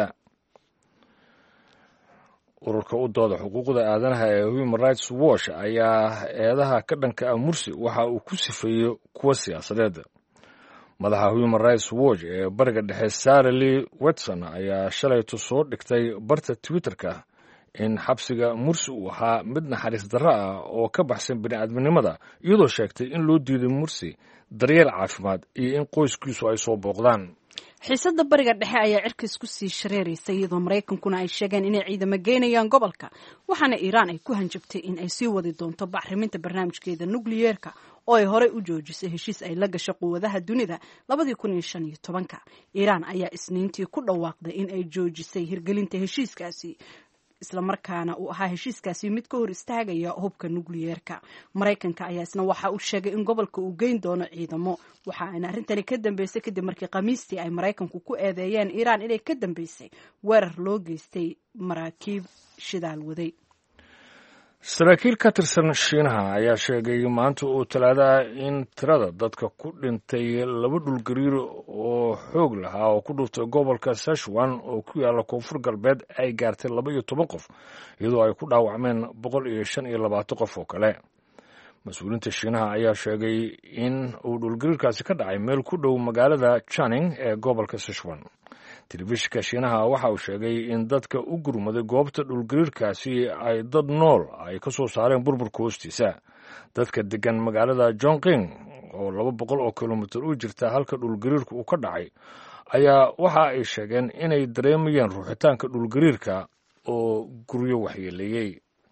ururka u dooda xuquuqda aadanaha ee Human Rights Watch ayaa eedaha ka dhanka ah Mursi waxa uu ku sifeeyey kuwa siyaasadeed. madaxa Human Rights Watch ee bariga dhexe Sarah Lee Watson ayaa shalayto soo dhigtay barta Twitter-ka in xabsiga Mursi uu ahaa mid naxariis darro ah oo ka baxsan bini'aadminimada, iyadoo sheegtay in loo diiday Mursi daryeel caafimaad iyo in qoyskiisu ay soo booqdaan. xiisadda bariga dhexe ayaa cirkiis ku sii shareeraysay iyadoo Maraykankuna ay sheegeen inay ciidamo geynayaan gobolka, waxaana Iiraan ay ku hanjabtay in ay sii wadi doonto bacriminta barnaamijkeeda nukliyeerka oo ay horey u joojisay heshiis ay la gashay quwadaha dunida 2015. Iiraan ayaa Isniintii ku dhawaaqday in ay joojisay hirgelinta heshiiskaasi, isla markaana uu ahaa heshiiskaasi mid ka hor istaagaya hubka nukliyeerka. Maraykanka ayaa isna waxa uu sheegay in gobolka uu geyn doono ciidamo, waxa ayna arrintani ka dambeysay kadib markii Khamiistii ay Maraykanku ku eedeeyeen Iiraan inay ka dambeysay weerar loo geystay maraakiib shidaal waday. saraakiil ka tirsan shiinaha ayaa sheegay maanta uu talaadaha in tirada dadka ku dhintay laba dhulgariir oo xoog lahaa oo ku dhuftay gobolka Sichuan oo ku yaala koonfur galbeed ay gaartay 12 qof iyadoo ay ku dhaawacmeen 125 qof oo kale. mas-uuliyiinta shiinaha ayaa sheegay in uu dhulgariirkaasi ka dhacay meel ku dhow magaalada Channing ee gobolka Sichuan. telefishinka shiinaha waxa uu sheegay in dadka u gurmaday goobta dhulgariirkaasi ay dad nool ay ka soo saareen burburka hoostiisa. dadka degan magaalada Chongqing oo 200 oo kilomitir u jirta halka dhulgariirku uu ka dhacay ayaa waxa ay sheegeen inay dareemayeen ruuxitaanka dhulgariirka oo guryo waxyeeleeyay.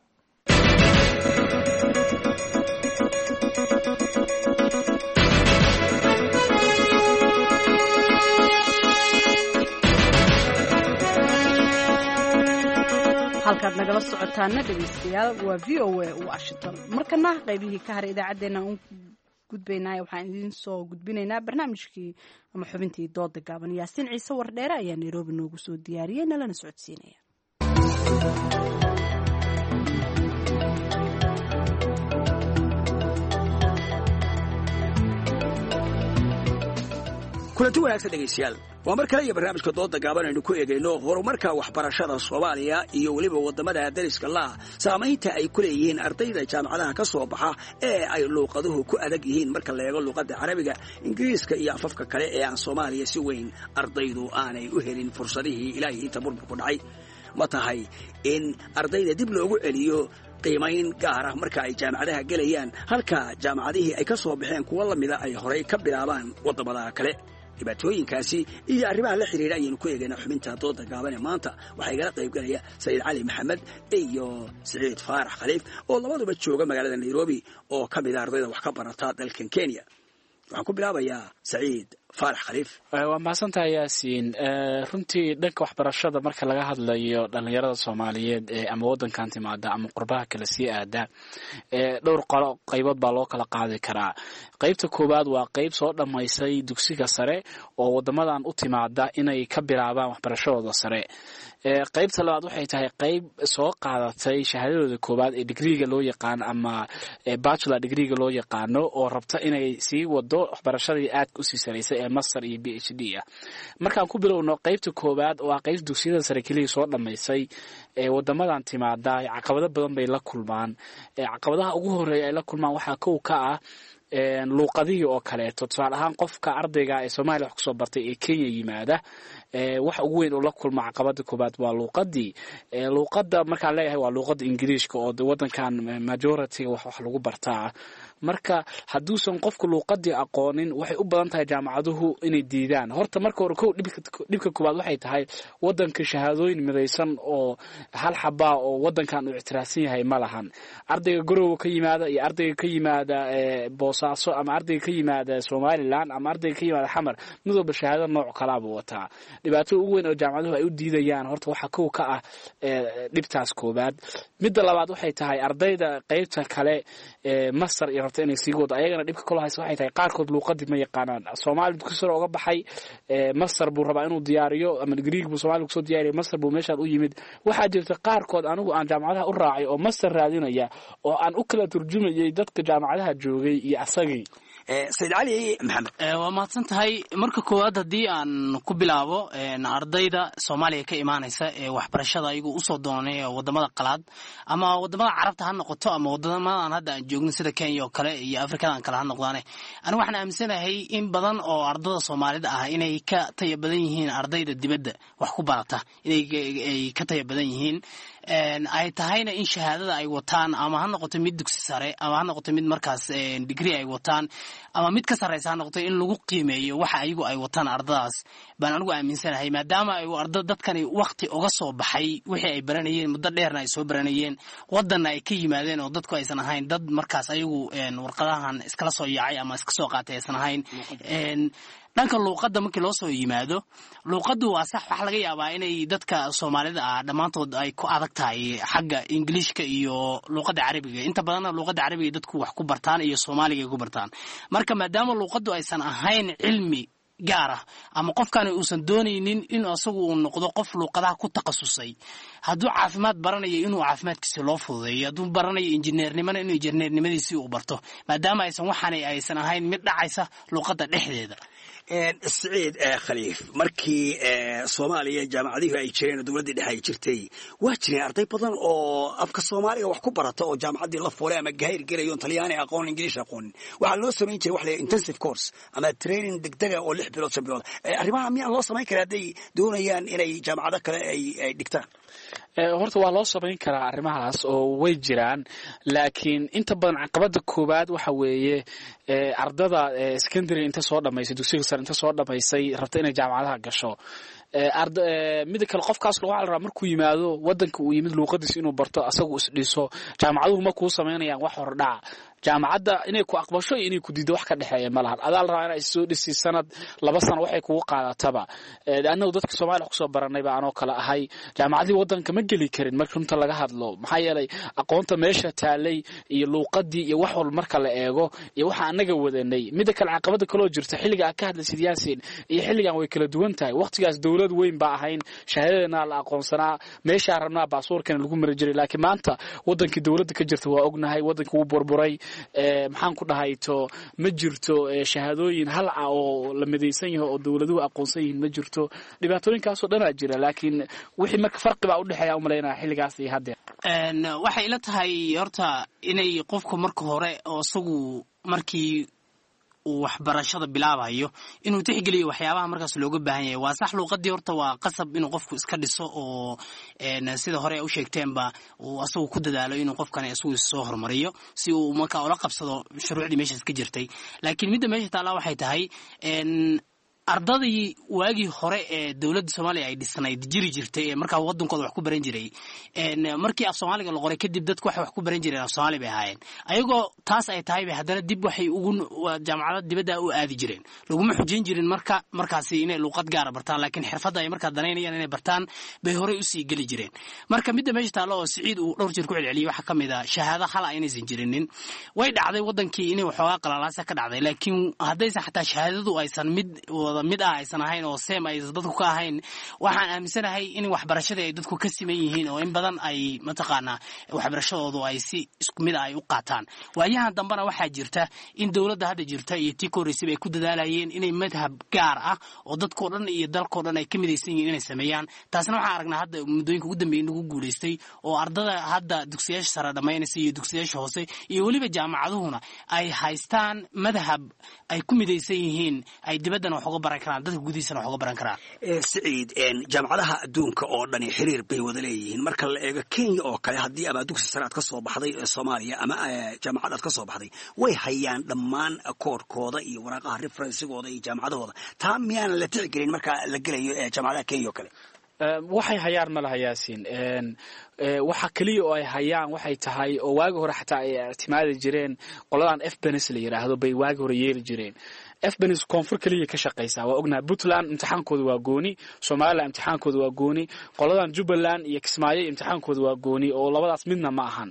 halkaad nagala socotaana dhegeystayaal waa VOA Washington. markana qaybihii ka haray idaacadeena u gudbaynaa waxaan idin soo gudbinaynaa barnaamijkii ama xubintii dooda gaaban. Yaasiin Ciise Wardheere ayaa Nairobi noogu soo diyaariyay nalana socodsiinaya. kulanti wanaagsan dhegeystayaal waa mar kale iyo barnaamijka dooda gaaban aynu ku eegayno horumarka waxbarashada Soomaaliya iyo waliba wadamada dariska la saamaynta ay ku leeyihiin ardayda jaamacadaha ka soo baxa ee ay luuqaduhu ku adag yihiin marka la eego luuqadda Carabiga, Ingiriiska iyo afafka kale ee aan Soomaaliya si weyn ardaydu aanay u helin fursadihii ilaahay inta burburku dhacay. ma tahay in ardayda dib loogu celiyo qiimayn gaar ah marka ay jaamacadaha galayaan halka jaamacadihii ay ka soo baxeen kuwa lamida ay horey ka bilaabaan wadamada kale. dhibaatooyinkaasi iyo arrimaha la xiriira ayaynu ku eegaynaa xubinta dooda gaaban ee maanta. waxaa igala qayb galaya Sayid Cali Maxamed iyo Saciid Faarax Khaliif oo labaduba jooga magaalada Nairobi oo ka mid ah ardayda wax ka barata dalkan Kenya. waxaan ku bilaabayaa Saciid Faarax Khaliif. waa mahadsantahay Yaasiin. runtii dhanka waxbarashada marka laga hadlayo dhalinyarada Soomaaliyeed ama wadankan timaada ama qurbaha kala sii aada dhowr qaybood baa loo kala qaadi karaa. qaybta koobaad waa qayb soo dhamaysay dugsiga sare oo wadamadan u timaada inay ka bilaabaan waxbarashadooda sare. qaybta labaad waxay tahay qayb soo qaadatay shahaadadooda koobaad ee digriiga loo yaqaan ama bachelor digriiga loo yaqaano oo rabta inay sii wado waxbarashadii aad u sii saraysay ee master iyo PhD ah. markaan ku bilowno qaybta koobaad waa qayb dugsiyada sare kaliya soo dhamaysay ee wadamadan timaada caqabado badan bay la kulmaan. caqabadaha ugu horeeya ay la kulmaan waxaa kow ka ah luuqadihii oo kaleeto. tusaale ahaan qofka ardayga ee Soomaaliya wax kusoo bartay ee Kenya yimaada wax ugu weyn oo la kulma caqabada koobaad waa luuqadii. luuqada markaan leeyahay waa luuqada Ingiriiska oo wadankan majority wax lagu bartaa. marka hadduusan qofku luuqadii aqoonin waxay u badan tahay jaamacaduhu inay diidaan. horta marka hore dhibka koobaad waxay tahay wadanka shahaadooyin midaysan oo hal xaba oo wadankan uu ictiraafsan yahay ma lahan. ardayga Garowe ka yimaada iyo ardayga ka yimaada Boosaaso ama ardayga ka yimaada Somaliland ama ardayga ka yimaada Xamar mid walba shahaado nooc kala ah wataa. dhibaato ugu weyn oo jaamacaduhu ay u diidayaan horta waxa kow ka ah dhibtaas koobaad. midda labaad waxay tahay ardayda qaybta kale master iyo inay sii wado ayagana dhibka kala hayso waxay tahay qaarkood luuqadii ma yaqaanaan. Soomaali dugsi sare uga baxay master buu rabaa inuu diyaariyo ama Greek buu Soomaali kusoo diyaariyay master buu meeshaan u yimid. waxaa jirta qaarkood anigu aan jaamacadaha u raacay oo master raadinaya oo aan u kala turjumayay dadka jaamacadaha joogay iyo asagii. Sayid Cali Maxamed waa mahadsan tahay. marka koowaad haddii aan ku bilaabo ardayda Soomaaliya ka imaanaysa ee waxbarashada ayagu u soo doonay wadamada qalaad ama wadamada Carabta ha noqoto ama wadamada aan hadda aan joogno sida Kenya oo kale iyo Afrikada kale ha noqdaan. anigu waxaan aaminsanahay in badan oo ardayda Soomaalida ah inay ka tayo badan yihiin ardayda dibadda wax ku barata inay ka tayo badan yihiin. ay tahayna in shahaadada ay wataan ama ha noqoto mid dugsi sare ama ha noqoto mid markaas degree ay wataan ama mid ka sareysa ha noqoto in lagu qiimeeyo waxa ayagu ay wataan ardadaas baan anigu aaminsanahay maadaama ay dadkani waqti uga soo baxay wixii ay baranayeen muddo dheerna ay soo baranayeen wadanna ay ka yimaadeen oo dadku aysan ahayn dad markaas ayagu warqadahan iskala soo yaacay ama iska soo qaatay aysan ahayn. dhanka luuqadda markii loo soo yimaado luuqaddu waa sax waxa laga yaabaa inay dadka Soomaalida ah dhamaantood ay ku adag tahay xagga Ingiriiska iyo luuqadda Carabiga. inta badan luuqadda Carabiga dadku wax ku bartaan iyo Soomaaliga ku bartaan. marka maadaama luuqaddu aysan ahayn cilmi gaar ah ama qofkani uusan doonaynin in asagu uu noqdo qof luuqadaha ku takhasusay hadduu caafimaad baranayo inuu caafimaadkiisa loo fududeeyo hadduu baranayo injineernimana inuu injineernimadiisii uu barto maadaama aysan ahayn mid dhacaysa luuqadda dhexdeeda. سعيد خليف markii Soomaaliya jaamacadaha ay jireen dawladda dhexe ay jirtay waa jireen arday badan oo afka Soomaaliga wax ku barata oo jaamacadii la fuulay ama gaar galayo Talyaani aqoon Ingiriis aqoon waxa loo sameeyay jiray wax la intensive course ama training degdeg oo 6 bilood 7 bilood arrimaha miyaa loo sameeyay karaa haday doonayaan inay jaamacada kale ay dhigtaan horta waa loo sameyn karaa arrimahaas oo way jiraan laakiin inta badan caqabada koobaad waxa weeye ardada secondary inta soo dhameysay dugsiga sare inta soo dhameysay rabta inay jaamacadaha gasho mid kale qofkaas loo calraa markuu yimaado wadanka uu yimid luuqadiisa inuu barto asagu is dhiso jaamacaduhu ma ku sameynayaan wax hordhac jaamacadda inay ku aqbasho inay ku diido wax ka dhaxeeya malahan adaal raana soo dhisi sanad 2 sano waxay kugu qaadataba anagu dadka Soomaaliya ku soo baranay baa anoo kala ahay jaamacadii wadanka ma geli karin marka runta laga hadlo maxaa yeelay aqoonta meesha taalay iyo luuqadii iyo wax walba marka la eego iyo waxa anaga wadanay mid kale caqabada kale oo jirta xilliga ka hadla siyaasiin iyo xilligan way kala duwan tahay waqtigaas dawlad weyn baa ahayn shahaadadana la aqoonsanaa meesha rabnaa baasaboorkan lagu mari jiray laakiin maanta wadankii dawladda ka jirta waa ognahay wadanku uu burburay maxaan ku dhahayto ma jirto shahaadooyin hal ah oo la midaysan yahay oo dawladuhu aqoonsan yihiin ma jirto dhibaatooyinkaas oo dhan jira laakiin wixii marka farqi baa u dhaxeeya u maleynaa xilligaas iyo hadda waxay ila tahay horta inay qofku marka hore oo isagu markii uu waxbarashada bilaabayo inuu tixgeliyo waxyaabaha markaas looga baahan yahay waa sax luuqadii horta waa qasab inuu qofku iska dhiso oo sida hore u sheegteenba uu asagu ku dadaalo inuu qofkan isagu soo hormariyo si uu marka ula qabsado shuruucdii meeshaas ka jirtay laakiin midda meesha taala waxay tahay ardadii waagii hore ee dawladda Soomaaliya ay dhisnayd jiri jirtay ee marka wadankooda wax ku baran jiray markii af Soomaaliga la qoray kadib dadku wax ku baran jireen af Soomaali bay ahaayeen ayagoo taas ay tahay bay hadana dib waxay ugu jaamacadaha dibadda u aadi jireen laguma xujin jirin markaasi inay luuqad gaar ah bartaan laakiin xirfadda ay marka danaynayaan inay bartaan bay hore u sii gali jireen marka midda meesha taalo oo Saciid uu dhowr jeer ku celceliyay waxa kamid ah shahaado xal ah inaysan jirinin way dhacday wadankii inay waxoogaa qalalaasa ka dhacday laakiin haddaysan xataa shahaadadu aysan mid aysan ahayn oo seem ay dadku ka ahayn waxaan aaminsanahay in waxbarashada ay dadku ka siman yihiin oo in badan ay mataqaana waxbarashadoodu ay si isku mid ah ay u qaataan waayahan dambana waxaa jirta in dawladda hadda jirta iyo tikoorisi ay ku dadaalayeen inay madhab gaar ah oo dadkoo dhan iyo dalkoo dhan ay ka midaysan yihiin inay sameeyaan taasna waxaan aragnaa hadda muddooyinka ugu dambeeyay lagu guuleystay oo ardada hadda dugsiyaasha sare dhamaynaysa iyo dugsiyaasha hoose iyo waliba jaamacaduhuna ay haystaan madhab ay ku midaysan yihiin ay dibaddan wax uga baran karaan dadka gudihiisana wax uga baran karaan Saciid jaamacadaha adduunka oo dhan xiriir bay wada leeyihiin marka la eego Kenya oo kale hadii ama dugsi sare ka soo baxday Soomaaliya ama jaamacad ka soo baxday way hayaan dhammaan koodkooda iyo waraaqaha referensigooda iyo jaamacadahooda taa miyaan la tixgelin marka la galayo jaamacadaha Kenya oo kale waxay hayaan malaha yaasiin waxa kaliya oo ay hayaan waxay tahay oo waagi hore xataa ay ictimaadi jireen qoladan FBNS la yiraahdo bay waagi hore yeeli jireen FBNS koonfur kaliya ka shaqeysaa waa ognahay Puntland imtixaankooda waa gooni Soomaaliya imtixaankooda waa gooni qoladan Jubaland iyo Kismaayo imtixaankooda waa gooni oo labadaas midna ma ahan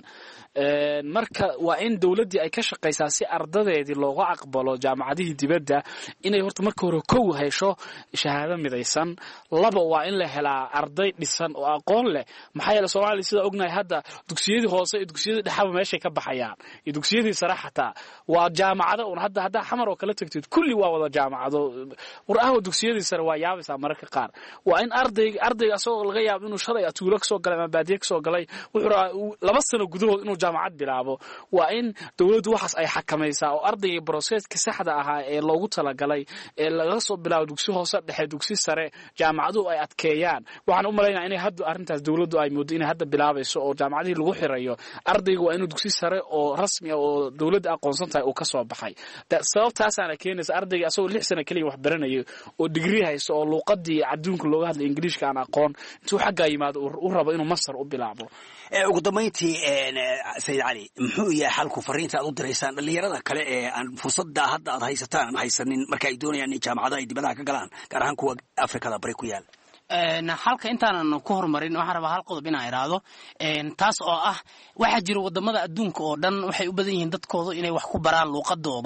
marka waa in dawladii ay ka shaqeysaa si ardadeedii looga aqbalo jaamacadihii dibadda inay horta marka hore kow hesho shahaado midaysan laba waa in la helaa arday dhisan oo aqoon leh maxaa yeelay Soomaaliya sida ognahay hadda dugsiyadii hoose iyo dugsiyadii dhexe meesha ka baxayaan iyo dugsiyadii sare xataa waa jaamacado oo hadda xamar oo kala tagtid kulli waa wada jaamacado quraanka dugsiyadii sare waa yaabaysa mararka qaar waa in ardayga asoo laga yaabo inuu shalay atuulo ka soo galay ama baadiye ka soo galay wuxuu 2 sano gudahood inuu jaamacad bilaabo waa in dawladdu waxaas ay xakamaysaa oo ardayga processka saxda ah ee loogu talagalay ee laga soo bilaabo dugsi hoose dhexe dugsi sare jaamacadu ay adkeeyaan waxaan u maleeynaa inay hadda arintaas dawladdu ay moodo inay hadda bilaabayso oo jaamacadii lagu xirayo ardayga waa inuu dugsi sare oo rasmi ah oo dawladda aqoonsan tahay uu ka soo baxay sababtaas aan keenaysa ardayga asoo 6 sano kaliya wax baranayo oo degree haysto oo luuqadii adduunka looga hadlay Ingiriiska aan aqoon intuu xagga yimaado u rabo inuu master u bilaabo ugu dambeyntii Said Ali muxuu yahay xalku fariinta aad u direysaan dhalinyarada kale ee aan fursadda hadda aad haysataan haysanin marka ay doonayaan in jaamacadaha ay dibadda ka galaan gaar ahaan kuwa Afrikada bari ku yaal halka intaanan ku horumarin waxaan rabaa hal qodob inaan iraado taas oo ah waxa jira wadamada adduunka oo dhan waxay u badan yihiin dadkooda inay wax ku baraan luuqadooda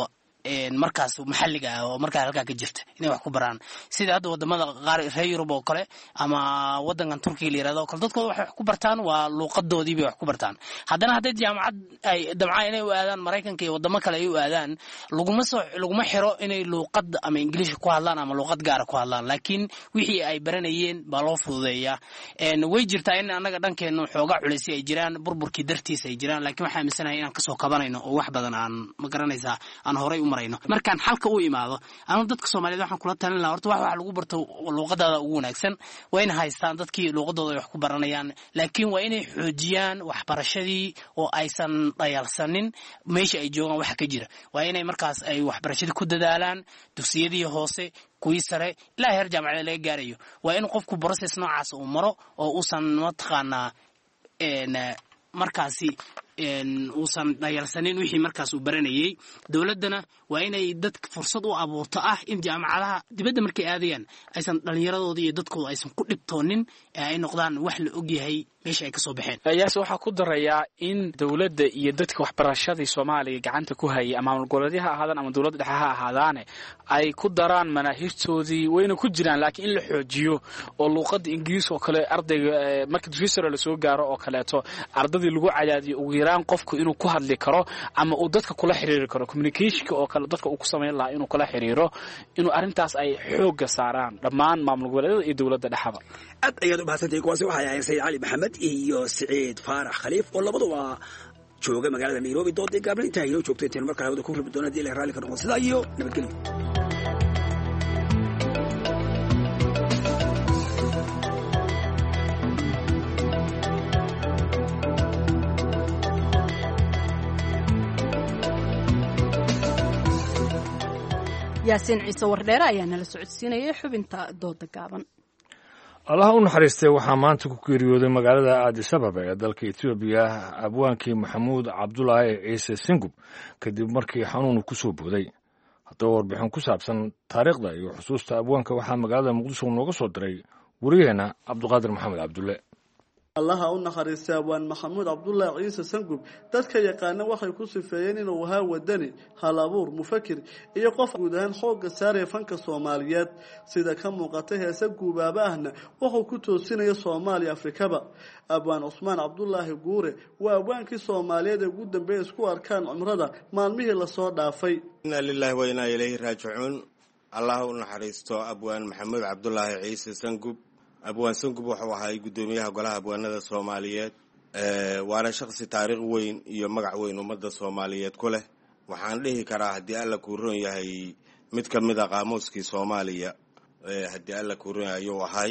markaas maxalliga ah oo markaa halkaa ka jirta inay wax ku baraan sida hadda wadamada qaar reer Yurub oo kale ama wadankan Turkiga la yiraahdo kala dadkooda wax ku bartaan waa luqadoodii bay wax ku bartaan haddana hadday jaamacad ay dabcaan inay u aadaan Mareykanka iyo wadamo kale ay u aadaan laguma xiro inay luqad ama English ku hadlaan ama luqad gaar ah ku hadlaan laakiin wixii ay baranayeen baa loo fududeeyaa way jirtaa in anaga dhankeena xooga culeysay ay jiraan burburkii dartiisa ay jiraan laakiin waxa aaminsanay inaan ka soo kabanayno oo wax badan aan ma garanaysaa aan horay u marayno markaan xalka u imaado aan dadka Soomaaliyeed waxaan kula talin lahaa horta wax lagu barto luqadada ugu wanaagsan waa in haystaan dadkii luqadooda wax ku baranayaan laakiin waa inay xoojiyaan waxbarashadii oo aysan dhayalsanin meesha ay joogaan waxa ka jira waa inay markaas ay waxbarashada ku dadaalaan dugsiyadii hoose kuwii sare ilaa heer jaamacad laga gaarayo waa in qofku process noocaas uu maro oo uusan mataqaanaa markaasi uusan dhayalsanin wixii markaas uu baranayay dawladana waa inay dadka fursad u abuurto ah in jaamacadaha dibadda markay aadayaan aysan dhalinyaradooda iyo dadkooda aysan ku dhibtoonin ay noqdaan wax la og yahay meesha ay ka soo baxeen yaasi waxaa ku darayaa in dawladda iyo dadka waxbarashadii Soomaaliya gacanta ku hayay ama gobolada ahaadaan ama dawladda dhexe ha ahaadaan ay ku daraan manaahijtoodii wayna ku jiraan laakiin in la xoojiyo oo luqadda Ingiriis oo kale ardayga marka dugsiga la soo gaaro oo kaleeto ardadii lagu cadaadiyo ugu yaraan qofku inuu ku hadli karo ama uu dadka kula xiriiri karo communication oo kale dadka uu ku sameyn lahaa inuu kala xiriiro inuu arintaas ay xooga saaraan dhammaan maamul goboleedyada iyo dawladda dhexaba aad ayaad u mahadsantahay kuwaasi waxay ahaayeen Sayid Cali Maxamed iyo Saciid Faarax Khaliif oo labaduba jooga magaalada Nairobi doodii gaabna inta ay joogtay teen markaa wada ku rubi doona diilay raali ka noqon sidaa iyo nabadgelyo yaasiin ciise wardheere ayaa nala socodsiinayay xubinta dooda gaaban allaha u naxariistay waxaa maanta ku geeriyooday magaalada Addis Ababa ee dalka Ethiopia abwaankii Maxamuud Cabdullaahi Ciise Singub kadib markii xanuun ku soo booday haddaba warbixin ku saabsan taariikhda iyo xusuusta abwaanka waxaa magaalada Muqdisho nooga soo diray wariyaheena Cabduqaadir Maxamed Cabdulle allaha u naxariistay abwaan Maxamuud Cabdullaahi Ciise Singub dadka yaqaan waxay ku sifeeyeen inuu ahaa wadani hal abuur mufakir iyo qof guud ahaan xooga saaray fanka Soomaaliyeed sida ka muuqatay heesa guubaaba ahna wuxuu ku toosinaya Soomaaliya Afrikaba abwaan Usmaan Cabdullaahi Guure waa abwaankii Soomaaliyeed ee ugu dambeeyay isku arkaan cumrada maalmihii la soo dhaafay inna lillahi wa inna ilayhi raaji'uun allaha u naxariisto abwaan Maxamuud Cabdullaahi Ciise Singub abwaan Singub wuxuu ahaa gudoomiyaha golaha abwaanada Soomaaliyeed waana shakhsi taariikh weyn iyo magac weyn ummadda Soomaaliyeed ku leh waxaan dhihi karaa haddii alla ku roon yahay mid ka mid ah qaamuuskii Soomaaliya haddii alla ku roon yahay ayuu ahay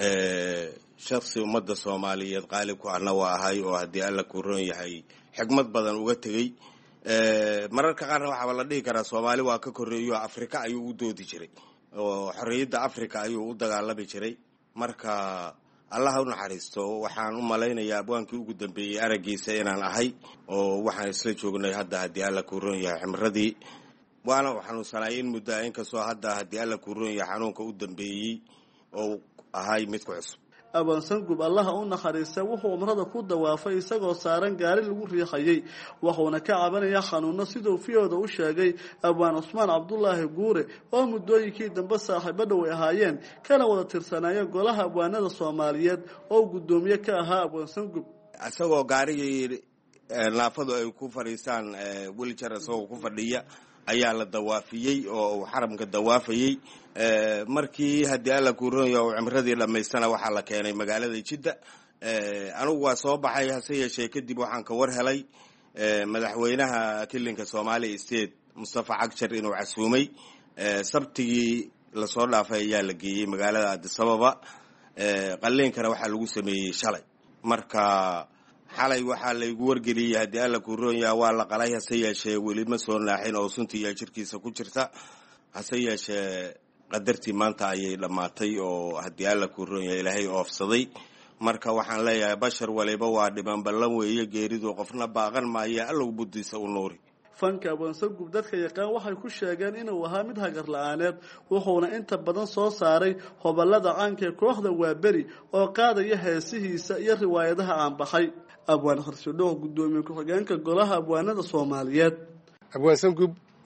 shakhsi ummadda Soomaaliyeed qaalib ku ahna waa ahay oo haddii alla ku roon yahay xigmad badan uga tegay mararka qaarna waxaa la dhihi karaa Soomaali waa ka koreeyo Afrika ayuu u doodi jiray oo xorriyadda Afrika ayuu u dagaalami jiray marka allaha u naxariisto waxaan u malaynayaa abwaankii ugu dambeeyay aragiisa inaan ahay oo waxaan isla joognay hadda haddii alla ku roon yahay cimradii waana xanuunsanay in muddo inkastoo hadda haddii alla ku roon yahay xanuunka u dambeeyay oo ahay mid ku cusub abwaan Singub allaha u naxariistay wuxuu umrada ku dawaafay isagoo saaran gaari lagu riixayay wuxuuna ka cabanaya xanuuno sidoo fiyooda u sheegay abwaan Usmaan Cabdullaahi Guure oo muddooyinkii dambe saaxiibada way ahaayeen kana wada tirsanayeen golaha abwaanada Soomaaliyeed oo gudoomiye ka ahaa abwaan Singub asagoo gaarigii laafadu ay ku fariisaan wheelchair asagoo ku fadhiya ayaa la dawaafiyay oo xaramka dawaafayay markii haddii alla ku roon yahay cimradii dhamaystana waxaa la keenay magaalada Jidda anigu waa soo baxay hase yeeshee kadib waxaan ka war helay madaxweynaha kilinka Soomaaliya State Mustafa Cagshar inuu casuumay sabtigii la soo dhaafay ayaa la geeyay magaalada Addis Ababa qalliinkana waxaa lagu sameeyay shalay marka xalay waxaa la igu wargeliyay haddii alla ku roon yahay waa la qalay hase yeeshee weli ma soo naaxin oo suntiya jirkiisa ku jirta hase yeeshee qadartii maanta ayay dhammaatay oo haddii alla ku roon yahay ilaahay oofsaday marka waxaan leeyahay bashar waliba waa dhiman ballan weeye geeridu qofna baaqan maayo allow buddiisa u nuuri fanka abwaan Singub dadka yaqaan waxay ku sheegeen inuu ahaa mid hagar la'aaneed wuxuuna inta badan soo saaray hobalada caanka ee kooxda Waaberi oo qaadaya heesihiisa iyo riwaayadaha aan baxay abwaan Kharshidoo gudoomiye ku xigeenka golaha abwaanada Soomaaliyeed abwaan Singub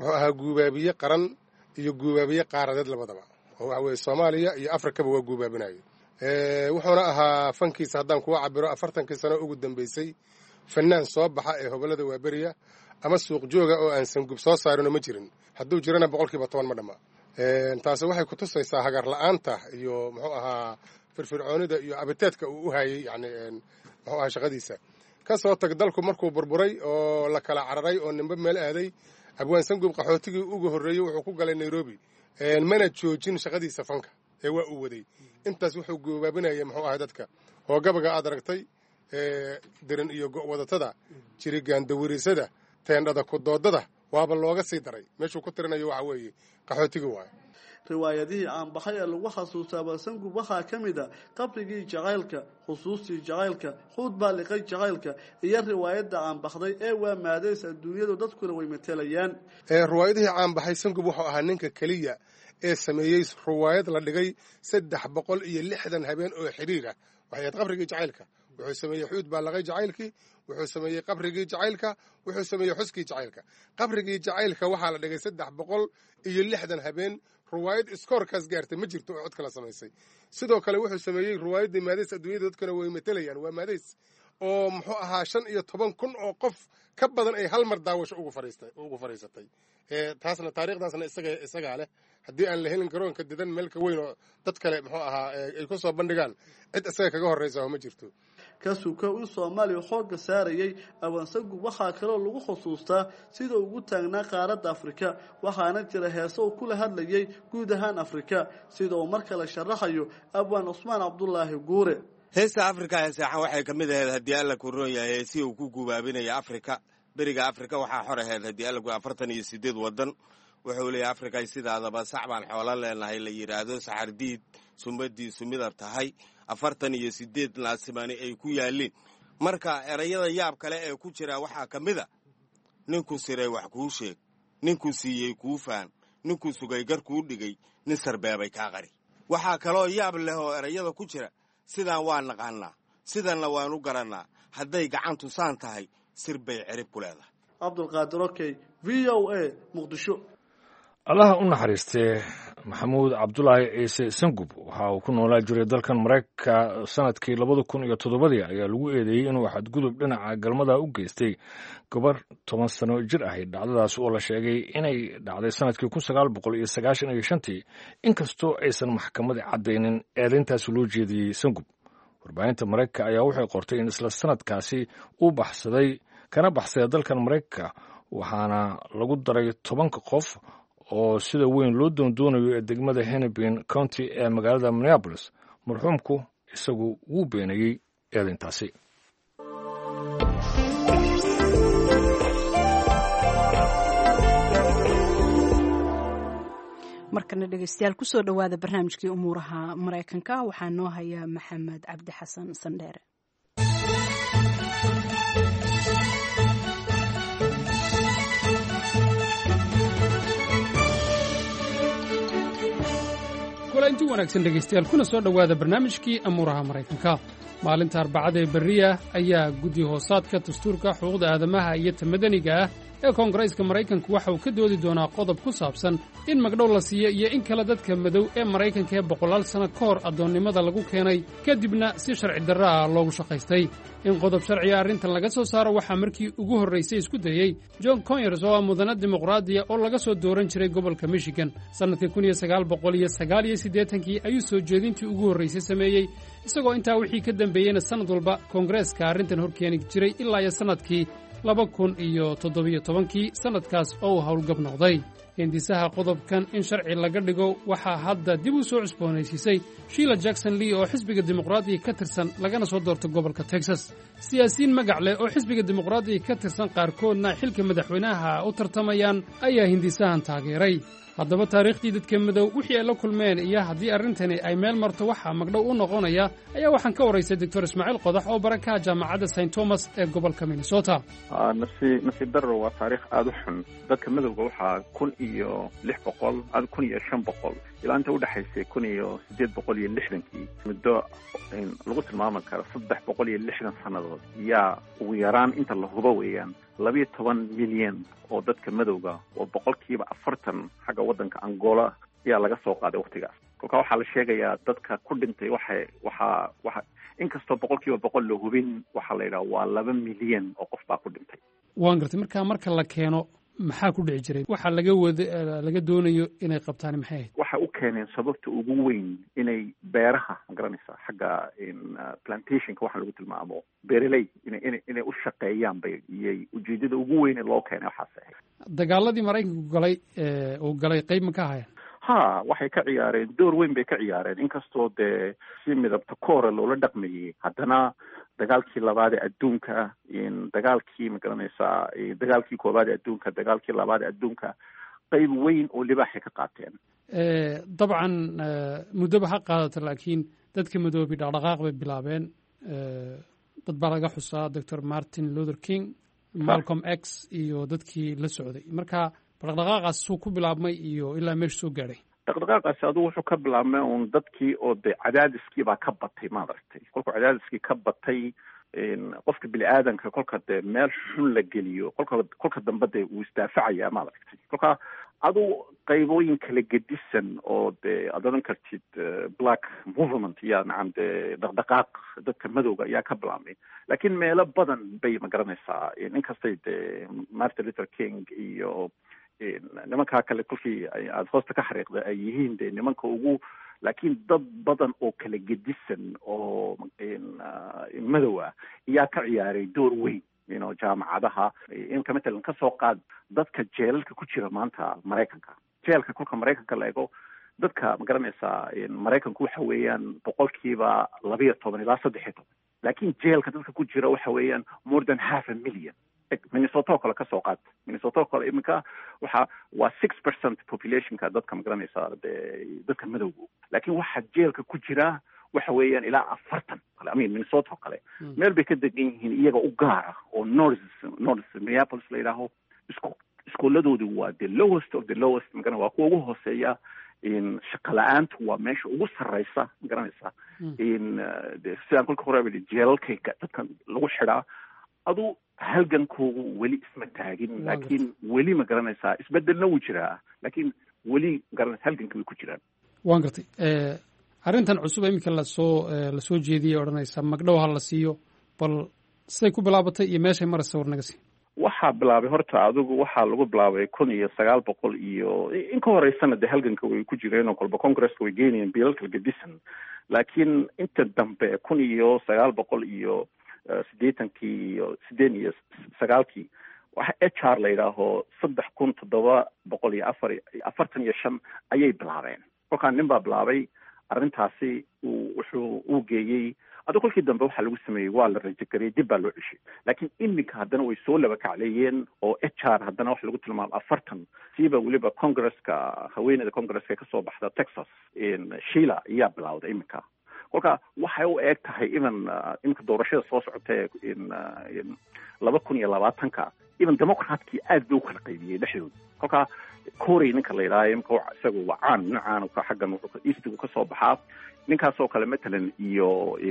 muxuu ahaa guubaabiye qaran iyo guubaabiye qaaradeed labadaba oo waxa weeye soomaaliya iyo afrikaba waa guubaabinayo wuxuuna ahaa fankiisa haddaan kuwa cabiro 40 sano ugu dambeysay fanaan soo baxa ee hobolada waaberiya ama suuq jooga oo aan sangub soo saarino ma jirin hadduu jirana 10% ma dhama taasi waxay ku tusaysaa hagar la'aanta iyo muxuu ahaa firfircoonida iyo abiteedka uu u hayay yani muxuu ahaa shaqadiisa ka soo tag dalku markuu burburay oo la kala cararay oo nimba meel aaday abwaan sangub qaxootigii ugu horreeyey wuxuu ku galay Nairobi mana joojin shaqadiisa fanka ee waa uu waday intaas wuxuu goobaabinayay muxuu ahaa dadka oo gabaga aad aragtay diran iyo wadatada jirigaan dawirisada teendhada ku doodada waaba looga sii daray meeshuu ku tirinayo waxa weeye qaxootigii waaye riwaayadihii aan baxay ee lagu xasuustaa Sangub waxaa ka mid ah qabrigii jacaylka xusuustii jacaylka xuud baa liqay jacaylka iyo riwaayadda aan baxday ee waa maadays adduunyadu dadkuna way matelayaan riwaayadihii aan baxay Sangub wuxuu ahaa ninka kaliya ee sameeyay riwaayad la dhigay 360 habeen oo xiriir ah waxay qabrigii jacaylka wuxuu sameeyay xuud baa liqay jacaylkii wuxuu sameeyay qabrigii jacaylka wuxuu sameeyay xuskii jacaylka qabrigii jacaylka waxaa la dhigay 360 habeen riwaayad iskoorkaas gaartay ma jirto oo cod kala samaysay sidoo kale wuxuu sameeyay riwaayadii maadays adduunyada dadkana way matelayaan waa maadays oo muxuu ahaa 15,000 oo qof ka badan ay hal mar daawasho ugu fariisatay taasna taariikhdaasna isaga leh haddii aan la helin garoonka didan meelka weyn oo dad kale muxuu ahaa ay ku soo bandhigaan cid isaga kaga horreysa ma jirto kasuka in Soomaaliya xooga saarayay Sangub waxaa kaloo lagu xusuustaa sida ugu taagnaa qaaradda Afrika waxaana jira heeso kula hadlayay guud ahaan Afrika sida uu marka la sharaxayo abwaan Usmaan Cabdullaahi Guure heesta Afrika heesaha waxay kamid ahayd haddii alla ku roon yahay si uu ku guubaabinayo Afrika bariga Afrika waxaa xor ahayd haddii alla ku 48 wadan wuxuu leeyahay Afrika sidaadaba saxbaan xoolo leenahay la yiraahdo saxardiid sumadiisu midab tahay 48 laasimaani ay ku yaaleen marka erayada yaab kale ee ku jira waxaa kamid ah ninku siray wax kuu sheeg ninku siiyey kuu faan ninku sugay gar kuu dhigay nin sarbeebay kaa qari waxaa kaloo yaab leh oo erayada ku jira sidaan waa naqaanaa sidanna waanu garanaa hadday gacantu saan tahay sir bay cirib ku leedahay Cabdulqaadir Okey VOA Muqdisho allaha u naxariistay maxamuud cabdulaahi ciise sangub waxa uu ku noolaa jiray dalkan maraykanka sanadkii 2007 ayaa lagu eedeeyey inuu xadgudub dhinaca galmada u geystay gabar 10 sano jir ahayd dhacdadaas oo la sheegay inay dhacday sanadkii 1995 inkastoo aysan maxkamadda cadaynin eedayntaas loo jeediyey sangub warbaahinta maraykanka ayaa waxay qortay in isla sanadkaasi uu baxsaday kana baxsaday dalkan maraykanka waxaana lagu daray 10 qof oo sida weyn loo doondoonayo ee degmada Hennepin County ee magaalada Minneapolis marxuumku isagu wuu beenayay eedayntaasi markana dhegeystayaal ku soo dhawaada barnaamijkii umuuraha Mareykanka waxaa noo haya Maxamed Cabdi Xasan Sandheere intii wanaagsan dhegaystayaal kuna soo dhowaada barnaamijkii amuuraha maraykanka maalinta arbacada ee berriya ayaa guddi hoosaadka dastuurka xuquuqda aadamaha iyo ta madaniga ah ee koongareeska maraykanku waxa uu ka doodi doonaa qodob ku saabsan in magdhow la siiyo iyo in kale dadka madow ee maraykanka ee 100 sano ka hor addoonnimada lagu keenay kadibna si sharci darro ah loogu shaqaystay in qodob sharciga arrintan laga soo saaro waxaa markii ugu horraysay isku dayey John Conyers oo ah mudane dimuqraadiya oo laga soo dooran jiray gobolka Michigan sannadkii 1989 ayuu soo jeedintii ugu horraysay sameeyey isagoo intaa wixii ka dambeeyeyna sannad walba koongareeska arrintan hor keeni jiray ilaa iyo sannadkii 2017 sannadkaas oo uu howlgab noqday hindisaha qodobkan in sharci laga dhigo waxaa hadda dib u soo cusboonaysiisay Sheila Jackson Lee oo xisbiga dimuqraadiga ka tirsan lagana soo doorto gobolka Texas siyaasiyiin magac leh oo xisbiga dimuqraadiga ka tirsan qaarkoodna xilka madaxweynaha u tartamayaan ayaa hindisahan taageeray haddaba taariikhdii dadka madow wixii ay la kulmeen iyo haddii arrintani ay meel marto waxaa magdhow u noqonaya ayaa waxaan ka waraystay doctor Ismaaciil Qodax oo barakaha jaamacadda St Thomas ee gobolka Minnesota nasiib darro waa taariikh aad u xun dadka madowga waxaa 1000 1500 ilaa inta udhexaysay 1860 muddo lagu tilmaami karo 360 sannadood yaa ugu yaraan inta la hubo weeyaan 12 milyan oo dadka madowga oo 40% xagga waddanka Angola ayaa laga soo qaaday waqtigaas. kolka waxaa la sheegayaa dadka ku dhintay waxa inkastoo 100% la hubin waxaa la yidhaha waa 2 milyan oo qof baa ku dhintay. waan gartay marka la keeno maxaa ku dhici jiray waxa laga doonayo inay qabtaan maxay waxa u keeneen sababta ugu weyn inay beeraha garanaysa xagga plantationka waxa lagu tilmaamo beeraley inay u shaqeeyaan bay ujeedada ugu weyn ee loo keenay waxaas ah. dagaaladii Mareykanku galay qayb ma ka haya waxay ka ciyaareen door weyn bay ka ciyaareen inkastoo dee si midabta koora loola dhaqmayay haddana dagaalkii labaad ee adduunka dagaalkii ma garanaysaa dagaalkii koowaad ee adduunka dagaalkii labaad ee adduunka qayb weyn oo libaaxay ka qaateen. dabcan muddaba ha qaadato laakiin dadka madoobi dhaqdhaqaaq bay bilaabeen dad baa laga xusaa Dr. Martin Luther King, Malcolm X iyo dadkii la socday marka dhaqdhaqaaqaas suu ku bilaabmay iyo ilaa meesha soo gaadhay. dhaqdhaqaaqaasi adigu wuxuu ka bilaabmay uun dadkii oo dee cadaadiskii baa ka batay maaragtay kolkuu cadaadiskii ka batay qofka bini-aadanka kolka dee meel xun la geliyo kolka dambe dee wuu isdaafacayaa maaragtay kolka adu qaybooyin kala gedisan oo dee aad odhan kartid black movement yaa nacam dee dhaqdhaqaaq dadka madowga ayaa ka bilaabmay laakiin meelo badan bay ma garanaysaa inkastay dee Martin Luther King iyo nimankaa kale kolkii aad hoosta ka xariiqda ay yihiin dee nimanka ugu laakiin dad badan oo kala gedisan oo madow ah ayaa ka ciyaaray door weyn jaamacadaha inka matalan ka soo qaad dadka jeelalka ku jira maanta Mareykanka jeelka kolka Mareykanka la eego dadka ma garanaysaa Mareykanku waxa weeyaan 12% ilaa 13% laakiin jeelka dadka ku jira waxa weeyaan more than 500,000. Minnesota kale ka soo qaad Minnesota kale imika waa 6% populationka dadka ma garanaysaa dadka madowga laakiin waxa jeelka ku jira waxa weeyaan ilaa 40 Minnesota kale meel bay ka degan yihiin iyaga u gaara oo North Minneapolis la yidhaaho iskooladoodu waa the lowest of the lowest magana waa kuwa ugu hooseeya shaqa la-aantu waa meesha ugu sarreysa ma garanaysaa sidaan kolka hore jeelalkayga dadkan lagu xidhaa adu halgankoogu weli isma taagin laakiin weli ma garanaysaa isbedelna wuu jiraa laakiin weli magaranaysa halganka way ku jiraan. waan gartay arrintan cusub iminka lasoo jeediyey odhanaysa magdhow ha la siiyo bal siday ku bilaabatay iyo meeshay maraysa war naga sii. waxaa bilaabay horta adigu waxaa lagu bilaabay 1900 iyo in ka horeysana dee halganka way ku jireen oo kolba congresska way geynayeen biilal kala gedisan laakiin inta dambe 1900 iyo 1989 waxa HR la yidhaaho 3745 ayay bilaabeen kolkaa nin baa bilaabay arrintaasi wuxuu geeyey adigu kolkii dambe waxaa lagu sameeyey waa la rajagariyey dib baa loo ceshay laakiin iminka haddana way soo laba kacleeyeen oo HR haddana waxa lagu tilmaamo 40 siiba weliba congresska haweeneyda congresska ka soo baxda Texas Sheila ayaa bilawday iminka kolka waxay u eeg tahay iminka doorashada soo socotay 2020 even democratkii aad bay u kala qaybiyey dhexdooda kolka Corey ninka la yidhaaho imika isagu waa caan ka xaggan eastigu ka soo baxaa ninkaasoo kale matalan iyo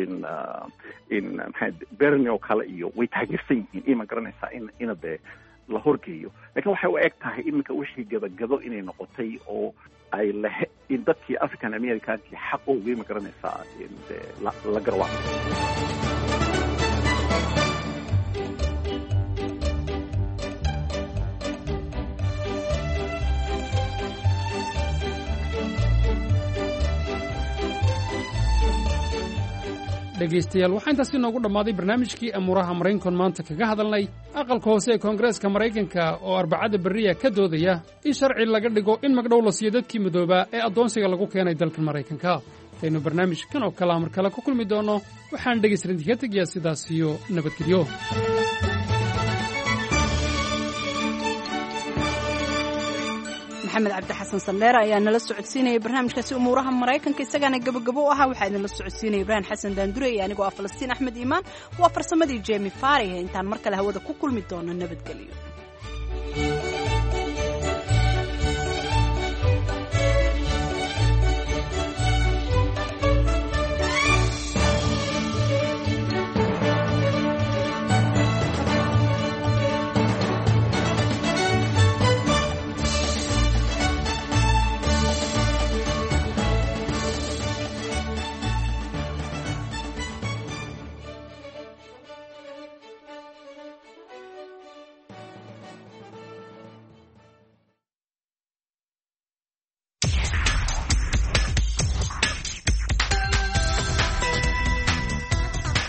Bernie oo kale iyo way taageersan yihiin ma garanaysaa ina dee la horgeeyo laakiin waxay u eg tahay iminka wixii gabagabo inay noqotay oo ay in dadkii African Americankii xaqoogii ma garanaysaa la garwaa. dhegaystayaal waxaa intaasi noogu dhammaaday barnaamijkii amuuraha maraykankan maanta kaga hadalnay aqalka hoose ee koongareeska maraykanka oo arbacada berriya ka doodaya in sharci laga dhigo in magdhow la siiyo dadkii madoobaa ee addoonsiga lagu keenay dalka maraykanka intaynu barnaamijkan oo kale mar kale ku kulmi doonno waxaan dhegaystayaal idinka tegayaa sidaas iyo nabadgelyo. maxamed cabdi xasan sandheere ayaa nala socodsiinayay barnaamijkaasi umuuraha maraykanka isagaana gabagabo u ahaa waxaa idinla socodsiinaya ibraahim xasan daandure iyo anigoo ah falastiin axmed iimaan waa farsamadii jemi faarihe intaan mar kale hawada ku kulmi doono nabadgelyo.